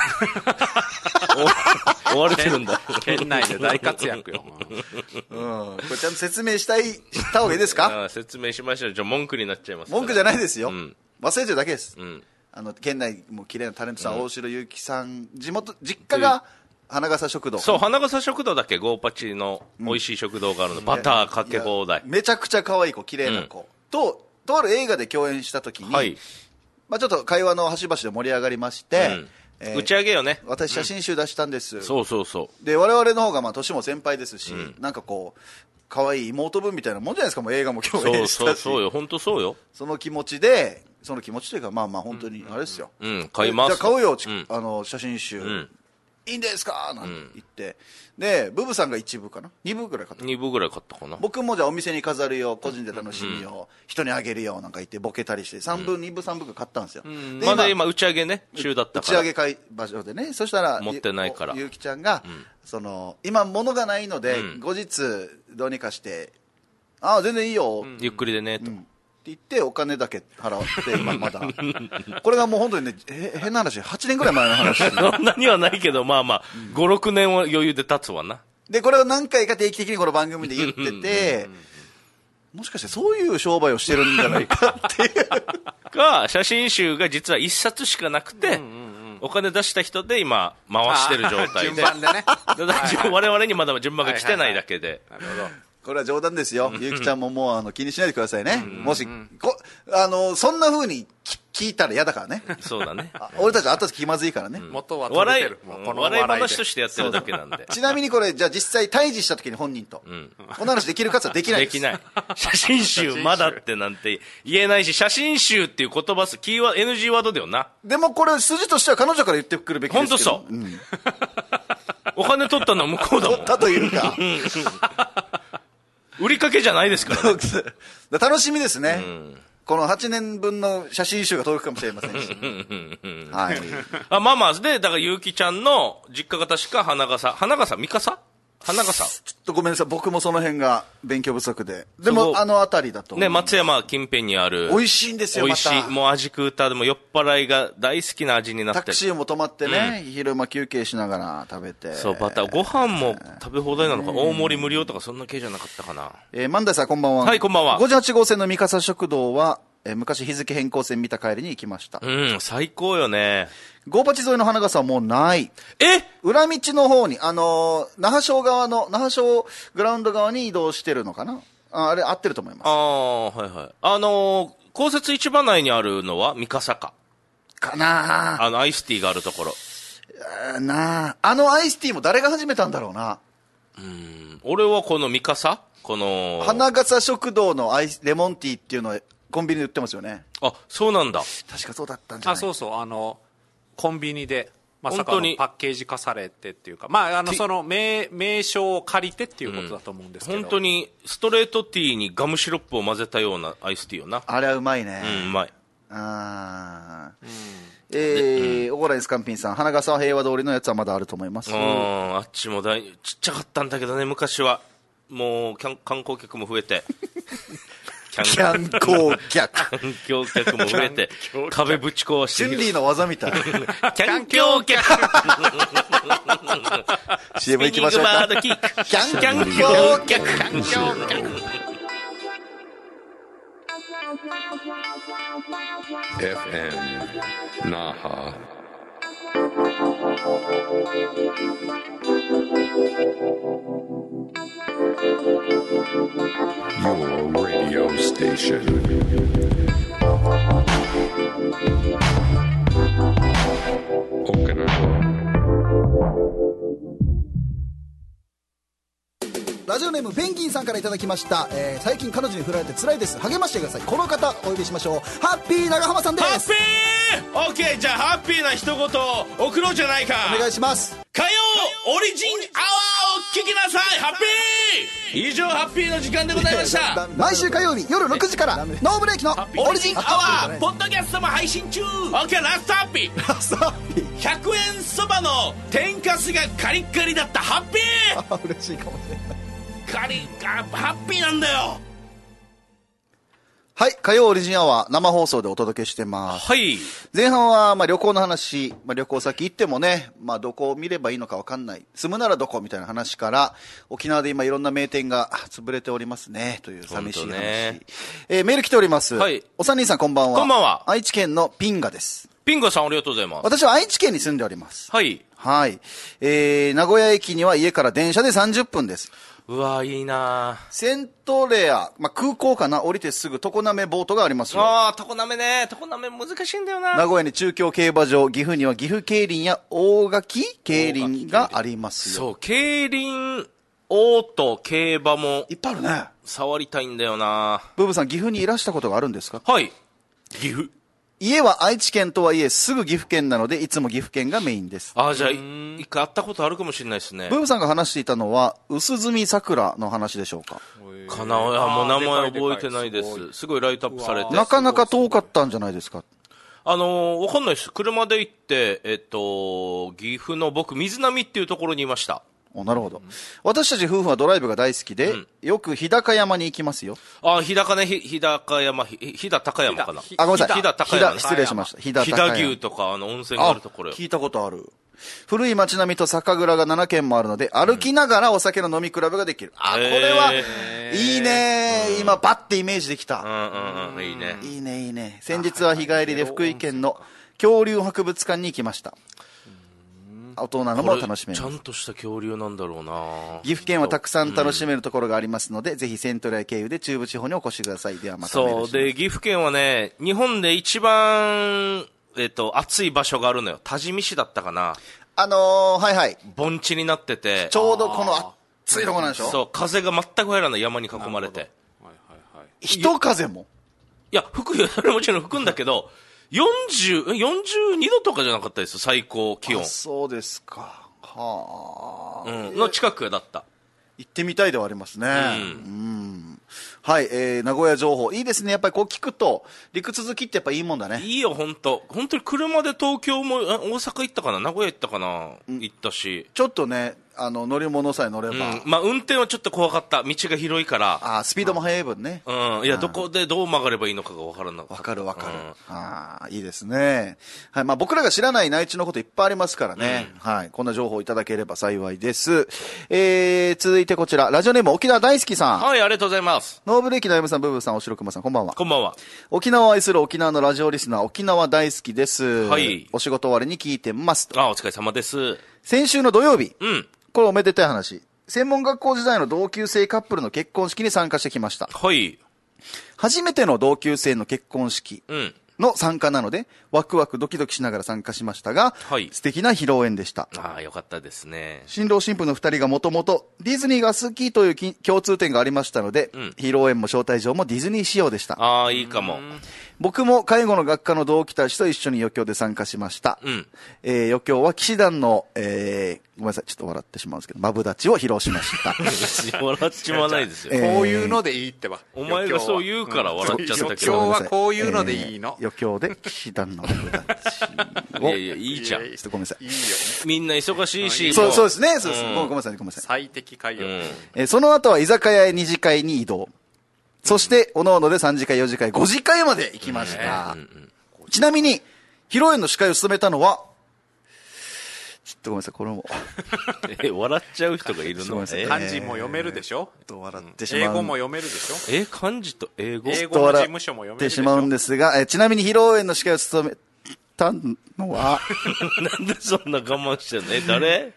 追われてるんだ。 県内で大活躍よ。 これちゃんと説明した方がいいですか？ 説明しましょう。じゃあ文句になっちゃいます。 文句じゃないですよ。忘れてるだけです。県内も綺麗なタレントさん、大城ゆうきさん、実家が花笠食堂。 そう、花笠食堂だけゴーパチの美味しい食堂があるの。バターかけ放題。 めちゃくちゃ可愛い子、綺麗な子。とある映画で共演した時に、まあちょっと会話の端々で盛り上がりまして、 打ち上げよね。 私写真集出したんです。 そうそうそう。 で、我々の方がまあ年も先輩ですし、なんかこう、可愛い妹分みたいなもんじゃないですか、もう映画も共演したし。 そうよ、本当そうよ。 その気持ちというか、まあまあ本当にあれですよ。 買います。 じゃあ買うよ、写真集。いいんですかなんて言って。で、ブブさんが1部かな ?2 部ぐらい買った。 2部ぐらい買ったかな。 僕もじゃあお店に飾るよ、個人で楽しみよ、人にあげるよ、なんか言ってボケたりして、2部、3部買ったんですよ。 まだ今打ち上げね、中だったから。 打ち上げ場所でね。そしたら、 持ってないから。 ゆうきちゃんが、今物がないので、後日どうにかして、全然いいよ。 ゆっくりでね、と。 って言ってお金だけ払って今まだこれがもう本当にね変な話8年ぐらい前の話そんなにはないけどまあまあ56年は余裕で経つわな。 でこれを何回か定期的にこの番組で言っててもしかしてそういう商売をしてるんじゃないかっていうが写真集が実は1冊しかなくてお金出した人で今回してる状態で順番でね我々にまだ順番が来てないだけで。 なるほど。 これは冗談ですよ。ゆうきちゃんももう気にしないでくださいね。もしそんな風に聞いたら嫌だからね。 そうだね。 俺たち後で気まずいからね。 元は取れてる。 笑い話としてやってるだけなんで。 ちなみにこれじゃあ実際対峙した時に本人とこの話できるかつはできないです。 できない。写真集まだってなんて言えないし、写真集っていう言葉キーワード NG ワードだよな。 でもこれ筋としては彼女から言ってくるべきですけど。 本当そう。お金取ったのは向こうだもん。 取ったというか。 売りかけじゃないですからね。 楽しみですね。この8年分の写真集が届くかもしれませんし。はい。 まあまあ、で、だからゆうきちゃんの実家が確か花笠三笠花笠。 ちょっとごめんなさい。僕もその辺が勉強不足で。でもあの辺りだと。 ね、松山近辺にある。 美味しいんですよ、 美味しい。もう味食うたでも酔っ払いが大好きな味になってる。 タクシーも止まってね、昼間休憩しながら食べて。 そう、バター。ご飯も食べ放題なのか、大盛り無料とかそんな系じゃなかったかな。 万代さんこんばんは。 はい、こんばんは。 58号線の三笠食堂は、昔日付変更線見た帰りに行きました。 最高よね。 ゴーパチ沿いの花笠はもうない。裏道の方に、那覇小グラウンド側に移動してるのかな。あれ合ってると思います。 はいはい。公設市場内にあるのは三笠か。 かなぁ。 アイスティーがあるところ。 アイスティーも誰が始めたんだろうな。 俺はこの三笠花笠食堂のレモンティーっていうのをコンビニで売ってますよね。 そうなんだ。 確かそうだったんじゃない？ そうそう。コンビニでまさかのパッケージ化されてっていうか、まあその名称を借りてっていうことだと思うんですけど、 本当にストレートティーにガムシロップを混ぜたようなアイスティーよな。 あれはうまいね。 うまい。 オゴライスカンピンさん、花笠平和通りのやつはまだあると思います。 あっちもちっちゃかったんだけどね、昔は。もう観光客も増えて。 観光客も増えて、壁ぶち壊して。 チュンリーの技みたい。 観光客 CM 行きましょうか。 観光客 FM Naha Your radio station Okinawa ラジオネームペンギンさんからいただきました、最近彼女に振られて辛いです。励ましてください。この方お呼びしましょう。ハッピー長浜さんです。 ハッピー OK じゃあハッピーな一言を送ろうじゃないか。 お願いします。 火曜オリジンアワーを聞きなさいハッピー。以上ハッピーの時間でございました。 毎週火曜日夜6時からノーブレーキのオリジンアワーポッドキャストも配信中。 OK ラストハッピー。100円そばの天かすがカリッカリだったハッピー。 嬉しいかもしれない。 カリハッピーなんだよ。 はい、火曜オリジンアワー生放送でお届けしてます。 はい。 前半は旅行の話、旅行先行ってもね、どこを見ればいいのか分かんない、住むならどこみたいな話から、沖縄で今いろんな名店が潰れておりますねという寂しい話、メール来ております。はい、お三人さんこんばんは。 こんばんは。 愛知県のピンガです。 ピンガさんありがとうございます。 私は愛知県に住んでおります。 はい。 はい。名古屋駅には家から電車で30分です。 うわいいな。 セントレア、空港かな、降りてすぐ常滑ボートがありますよ。 ああ、常滑ね。常滑難しいんだよな。 名古屋に中京競馬場、岐阜には岐阜競輪や大垣競輪がありますよ。 そう、競輪、オート、競馬もいっぱいあるね。 触りたいんだよな。 ブーブさん、岐阜にいらしたことがあるんですか？ はい。岐阜。 家は愛知県とはいえすぐ岐阜県なのでいつも岐阜県がメインです。 ああ、じゃあ一回会ったことあるかもしれないですね。 ブーブさんが話していたのは薄住桜の話でしょうか？ かな。いやもう名前覚えてないです。すごいライトアップされてなかなか遠かったんじゃないですか？ わかんないです。車で行って岐阜の僕水波っていうところにいました。 なるほど。私たち夫婦はドライブが大好きで、よく日高山に行きますよ。 あ、日高ね、日高山、飛騨高山かな。 ごめんなさい。 飛騨高山、 失礼しました。 飛騨牛とか温泉があるところよ。 聞いたことある。古い街並みと酒蔵が7軒もあるので、歩きながらお酒の飲み比べができる。これはいいね。今バッてイメージできた。 いいね。 いいねいいね。先日は日帰りで福井県の恐竜博物館に行きました。大人のも楽しめる。 ちゃんとした恐竜なんだろうな。 岐阜県はたくさん楽しめるところがありますので、ぜひセントレア経由で中部地方にお越しください。ではまた。 そうで、岐阜県はね、日本で一番暑い場所があるのよ。多治見市だったかな。 はいはい。 盆地になってて、 ちょうどこの暑いとこなんでしょ。 そう、風が全く入らない山に囲まれて。 一風も。 いや、吹くよ。それもちろん吹くんだけど。42度とかじゃなかったですよ、最高気温。 そうですか。はあ。の近くだった。 行ってみたいではありますね。はい、名古屋情報。いいですね。やっぱりこう聞くと、陸続きってやっぱいいもんだね。 いいよ、本当に車で東京も、大阪行ったかな、名古屋行ったかな、行ったし。 ちょっとね、乗り物さえ乗れば。 運転はちょっと怖かった。道が広いから。 スピードも速い分ね。 いや、どこでどう曲がればいいのかが分からなかった。 わかる。いいですね。はい、僕らが知らない内地のこといっぱいありますからね。はい、こんな情報いただければ幸いです。続いてこちら、ラジオネーム沖縄大好きさん。 はい、ありがとうございます。 ノーブレーキの M さん、ブーブーさん、おしろくまさん、こんばんは。 こんばんは。 沖縄を愛する沖縄のラジオリスナー、沖縄大好きです。 はい。 お仕事終わりに聞いてますと。 お疲れ様です。 先週の土曜日。これおめでたい話。専門学校時代の同級生カップルの結婚式に参加してきました。 はい。 初めての同級生の結婚式の参加なので、ワクワクドキドキしながら参加しましたが、素敵な披露宴でした。 よかったですね。 新郎新婦の2人がもともとディズニーが好きという共通点がありましたので、披露宴も招待状もディズニー仕様でした。 いいかも。 僕も介護の学科の同期たちと一緒に余興で参加しました。余興は騎士団の、ごめんなさい、ちょっと笑ってしまうんですけど、マブダチを披露しました。 笑っちまわないですよ。 こういうのでいいってば。 お前がそう言うから笑っちゃったけど。 余興はこういうのでいいの。 余興で騎士団のマブダチを。 いや、いいじゃん。ちょっとごめんなさい。 いいよ。 みんな忙しいし。 そうですね。ごめんなさい。 最適会よ。 その後は居酒屋へ2次会に移動。そして、おのおので3次会、4次会、5次会まで行きました。ちなみに、披露宴の司会を務めたのは、ちょっとごめんなさい、これも。 笑っちゃう人がいるの。 漢字も読めるでしょ。 笑ってしまう。 英語も読めるでしょ。 漢字と英語。 英語の事務所も読めるでしょ。 笑ってしまうんですが、ちなみに披露宴の司会を務めたのは、 なんでそんな我慢してんの？誰？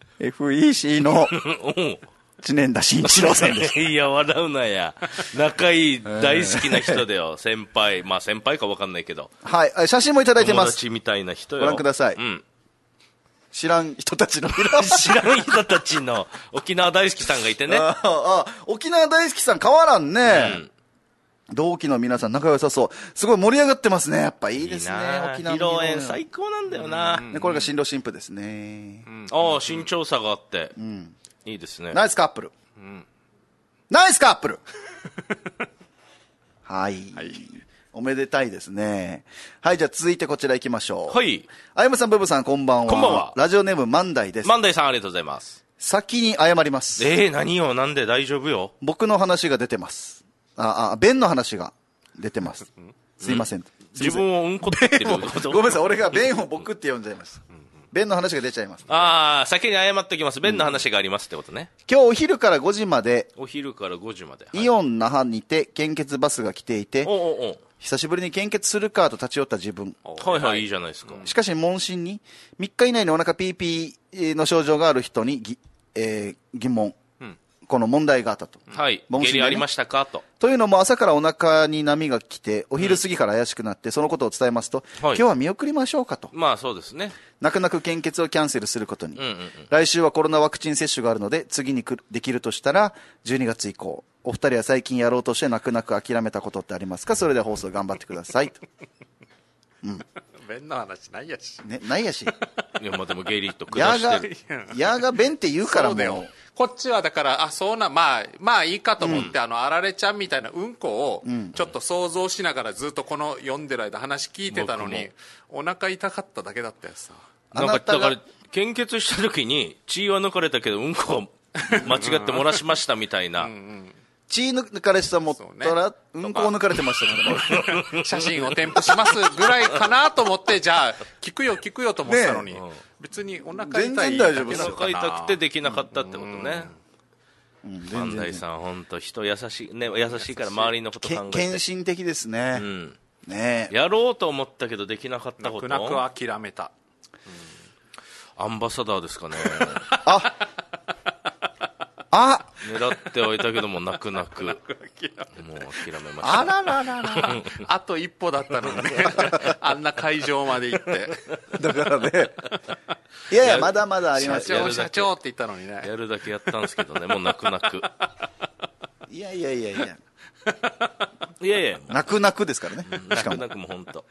FEC の、知念田慎一郎さんです。 いや、笑うなや。仲いい、大好きな人だよ。先輩。先輩か分かんないけど。 はい。写真もいただいてます。 友達みたいな人よ。 ご覧ください。知らん人たちの。 知らん人たちの沖縄大好きさんがいてね。 沖縄大好きさん変わらんね。同期の皆さん仲良さそう。すごい盛り上がってますね。やっぱいいですね。 沖縄の披露宴最高なんだよな。 これが新郎新婦ですね。 身長差があって。 いいですね。 ナイスカップル。ナイスカップルはい。おめでたいですね。はい、じゃあ続いてこちら行きましょう。 はい。 あやむさん、ブブさん、こんばんは。 こんばんは。 ラジオネーム、マンダイです。 マンダイさん、ありがとうございます。 先に謝ります。 何よ、なんで大丈夫よ。 僕の話が出てます。ベンの話が出てます。すいません。 自分をうんこって言ってるごめんなさい、俺がベンを僕って呼んじゃいました。ベンの話が出ちゃいます。 先に謝っておきます。ベンの話がありますってことね。 今日お昼から5時まで、イオン那覇にて献血バスが来ていて、久しぶりに献血するかと立ち寄った自分。 はいはい、いいじゃないですか。 しかし問診に、3日以内にお腹ピーピーの症状がある人に疑問。この問題があったと。 はい。下痢ありましたかと。 というのも朝からお腹に波が来て、お昼過ぎから怪しくなって、そのことを伝えますと、今日は見送りましょうかと。 まあそうですね。 泣く泣く献血をキャンセルすることに。来週はコロナワクチン接種があるので、次にできるとしたら、12月以降。お二人は最近やろうとして泣く泣く諦めたことってありますか？それでは放送頑張ってくださいと。 弁の話ないやし。 ね、ないやし。 いや、まあでもゲリッと下してる。 やが弁って言うからもう。 こっちはだから、まあいいかと思って、あられちゃんみたいなうんこを、ちょっと想像しながらずっとこの読んでる間話聞いてたのに、お腹痛かっただけだったやつさ。 なんか、だから、献血した時に、血は抜かれたけど、うんこを間違って漏らしましたみたいな。 血抜かれてたもったら、うんこを抜かれてましたね。写真を添付しますぐらいかなと思って、じゃあ、聞くよと思ってたのに、別にお腹痛いだけだったかな。 お腹痛くてできなかったってことね。万代さん、本当人優しい、ね、優しいから周りのこと考えて。 献身的ですね。 ねやろうと思ったけどできなかったこと。 泣く泣く諦めた。 アンバサダーですかね。狙ってはいたけども泣く泣くもう諦めました。 あららららあと一歩だったのにね。あんな会場まで行ってだからね、いやいやまだまだありますよ。 社長って言ったのにね。 やるだけやったんですけどね、もう泣く泣く。 いやいやいやいやいやいや泣く泣くですからね。 泣く泣くも本当。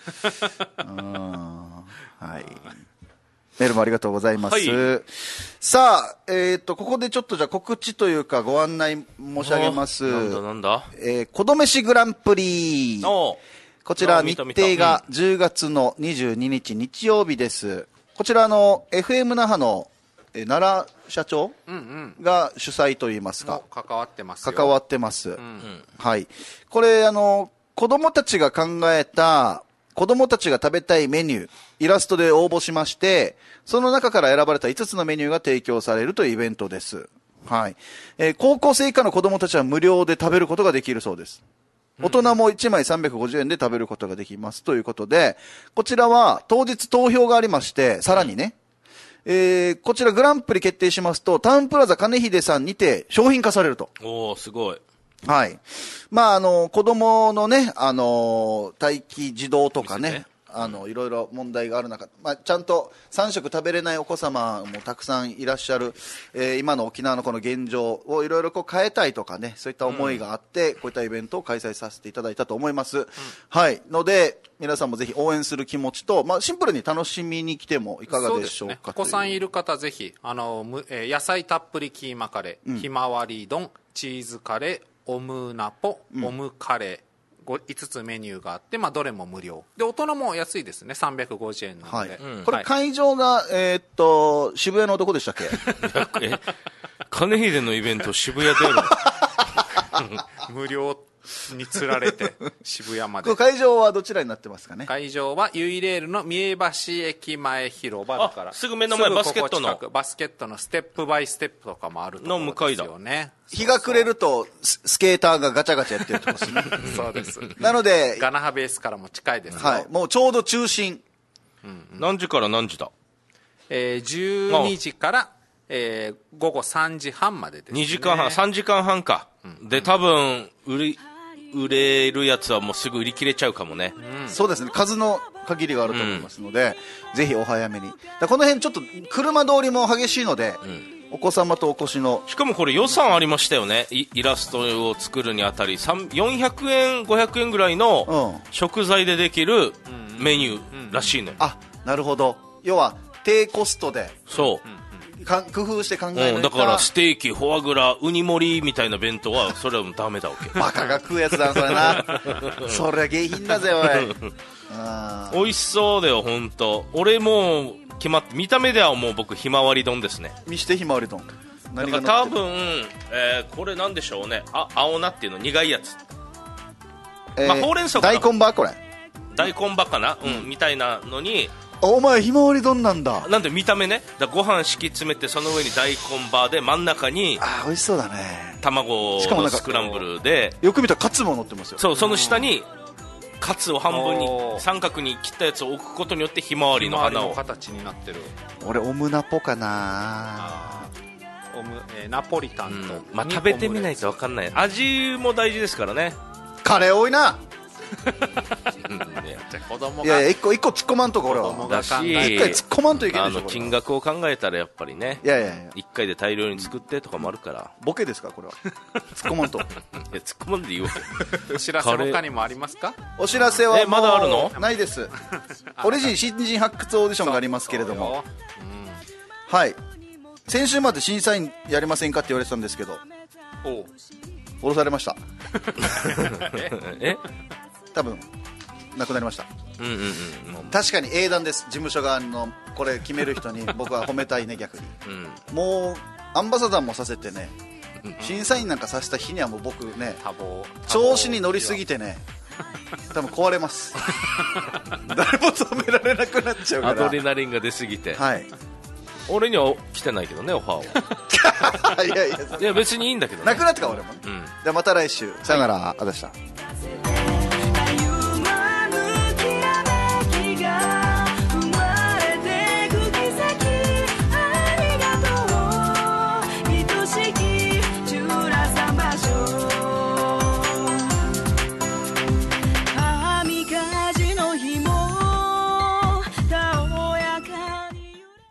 はい。メールもありがとうございます。はい、さあ、ここでちょっとじゃあ告知というかご案内申し上げます。 なんだこどめしグランプリ。こちら日程が10月の22日日曜日です。こちらFM 那覇の奈良社長が主催といいますか。 関わってますよ。 関わってます。はい。これ子供たちが考えた子供たちが食べたいメニュー、イラストで応募しまして、その中から選ばれた5つのメニューが提供されるというイベントです。はい。高校生以下の子供たちは無料で食べることができるそうです。大人も1枚350円で食べることができますということで、こちらは当日投票がありまして、さらにね、こちらグランプリ決定しますと、タウンプラザ金秀さんにて商品化されると。 おー、すごい。 はい。まあ、子供のね、待機児童とかね、いろいろ問題がある中、まあ、ちゃんと3食食べれないお子様もたくさんいらっしゃる、今の沖縄のこの現状をいろいろ変えたいとかね、そういった思いがあって、こういったイベントを開催させていただいたと思います。はい。ので、皆さんもぜひ応援する気持ちと、まあ、シンプルに楽しみに来てもいかがでしょうか。 お子さんいる方ぜひ、野菜たっぷりキーマカレー、ひまわり丼、チーズカレー、オムナポ、オムカレー、5つメニューがあって、まあ、どれも無料で大人も安いですね。350円なので、 これ会場が、渋谷のどこでしたっけ？ 金秀のイベント渋谷でやる無料に釣られて渋谷まで。 会場はどちらになってますかね？ 会場はユイレールの三重橋駅前広場だから、 すぐ目の前バスケットのステップバイステップとかもあるところですよね。 日が暮れるとスケーターがガチャガチャやってるとこですね。 そうです。 なのでガナハベースからも近いですよ。 はい、もうちょうど中心。 何時から何時だ ？12時から、午後3時半までですね。 2時間半、3時間半か。で、多分売れるやつはもうすぐ売り切れちゃうかもね。 そうですね。数の限りがあると思いますので、ぜひお早めに。この辺ちょっと車通りも激しいので、お子様とお越しの。 しかもこれ予算ありましたよね。イラストを作るにあたり400円500円ぐらいの食材でできるメニューらしいのよ。 あ、なるほど。要は低コストで。 そう。 工夫して考えた、 だからステーキ、フォアグラ、ウニ盛りみたいな弁当はそれはもうダメだわけ。 バカが食うやつだなそれなそれは下品だぜおい美味しそうだよ本当。俺もう決まって見た目ではもう僕ひまわり丼ですね。 見してひまわり丼何が多分、これなんでしょうね。青菜っていうの苦いやつ、ほうれん草かな、 大根葉これ大根葉かな、みたいなのに、 お前ひまわり丼なんだ。 なんで見た目ね、ご飯敷き詰めてその上に大根葉で真ん中に美味しそうだね。 卵のスクランブルで、 よく見たらカツも乗ってますよ。 そう、その下にカツを半分に三角に切ったやつを置くことによってひまわりの花を、 形になってる。 俺オムナポかな。 ナポリタンと、 食べてみないと分かんない。味も大事ですからね。 カレー多いな子供が、 いやいや一個突っ込まんとこ俺はだし、 一回突っ込まんといけないでしょ。 金額を考えたらやっぱりね、 いや 1回で大量に作ってとかもあるから。 ボケですかこれは突っ込まんといや突っ込まんでいいわけ。 お知らせ他にもありますか？ お知らせはもうまだあるの？ ないですオリジン新人発掘オーディションがありますけれども、はい、先週まで審査員やりませんかって言われてたんですけど、降ろされました多分なくなりました。確かに英断です。事務所側のこれ決める人に僕は褒めたいね逆に、もうアンバサダーもさせてね、審査員なんかさせた日にはもう僕ね調子に乗りすぎてね多分壊れます誰も止められなくなっちゃうからアドレナリンが出すぎて、 はい、 俺には来てないけどねオファーは。いや別にいいんだけどね。 なくなったか俺も、じゃあまた来週さよなら。ありがとうございました。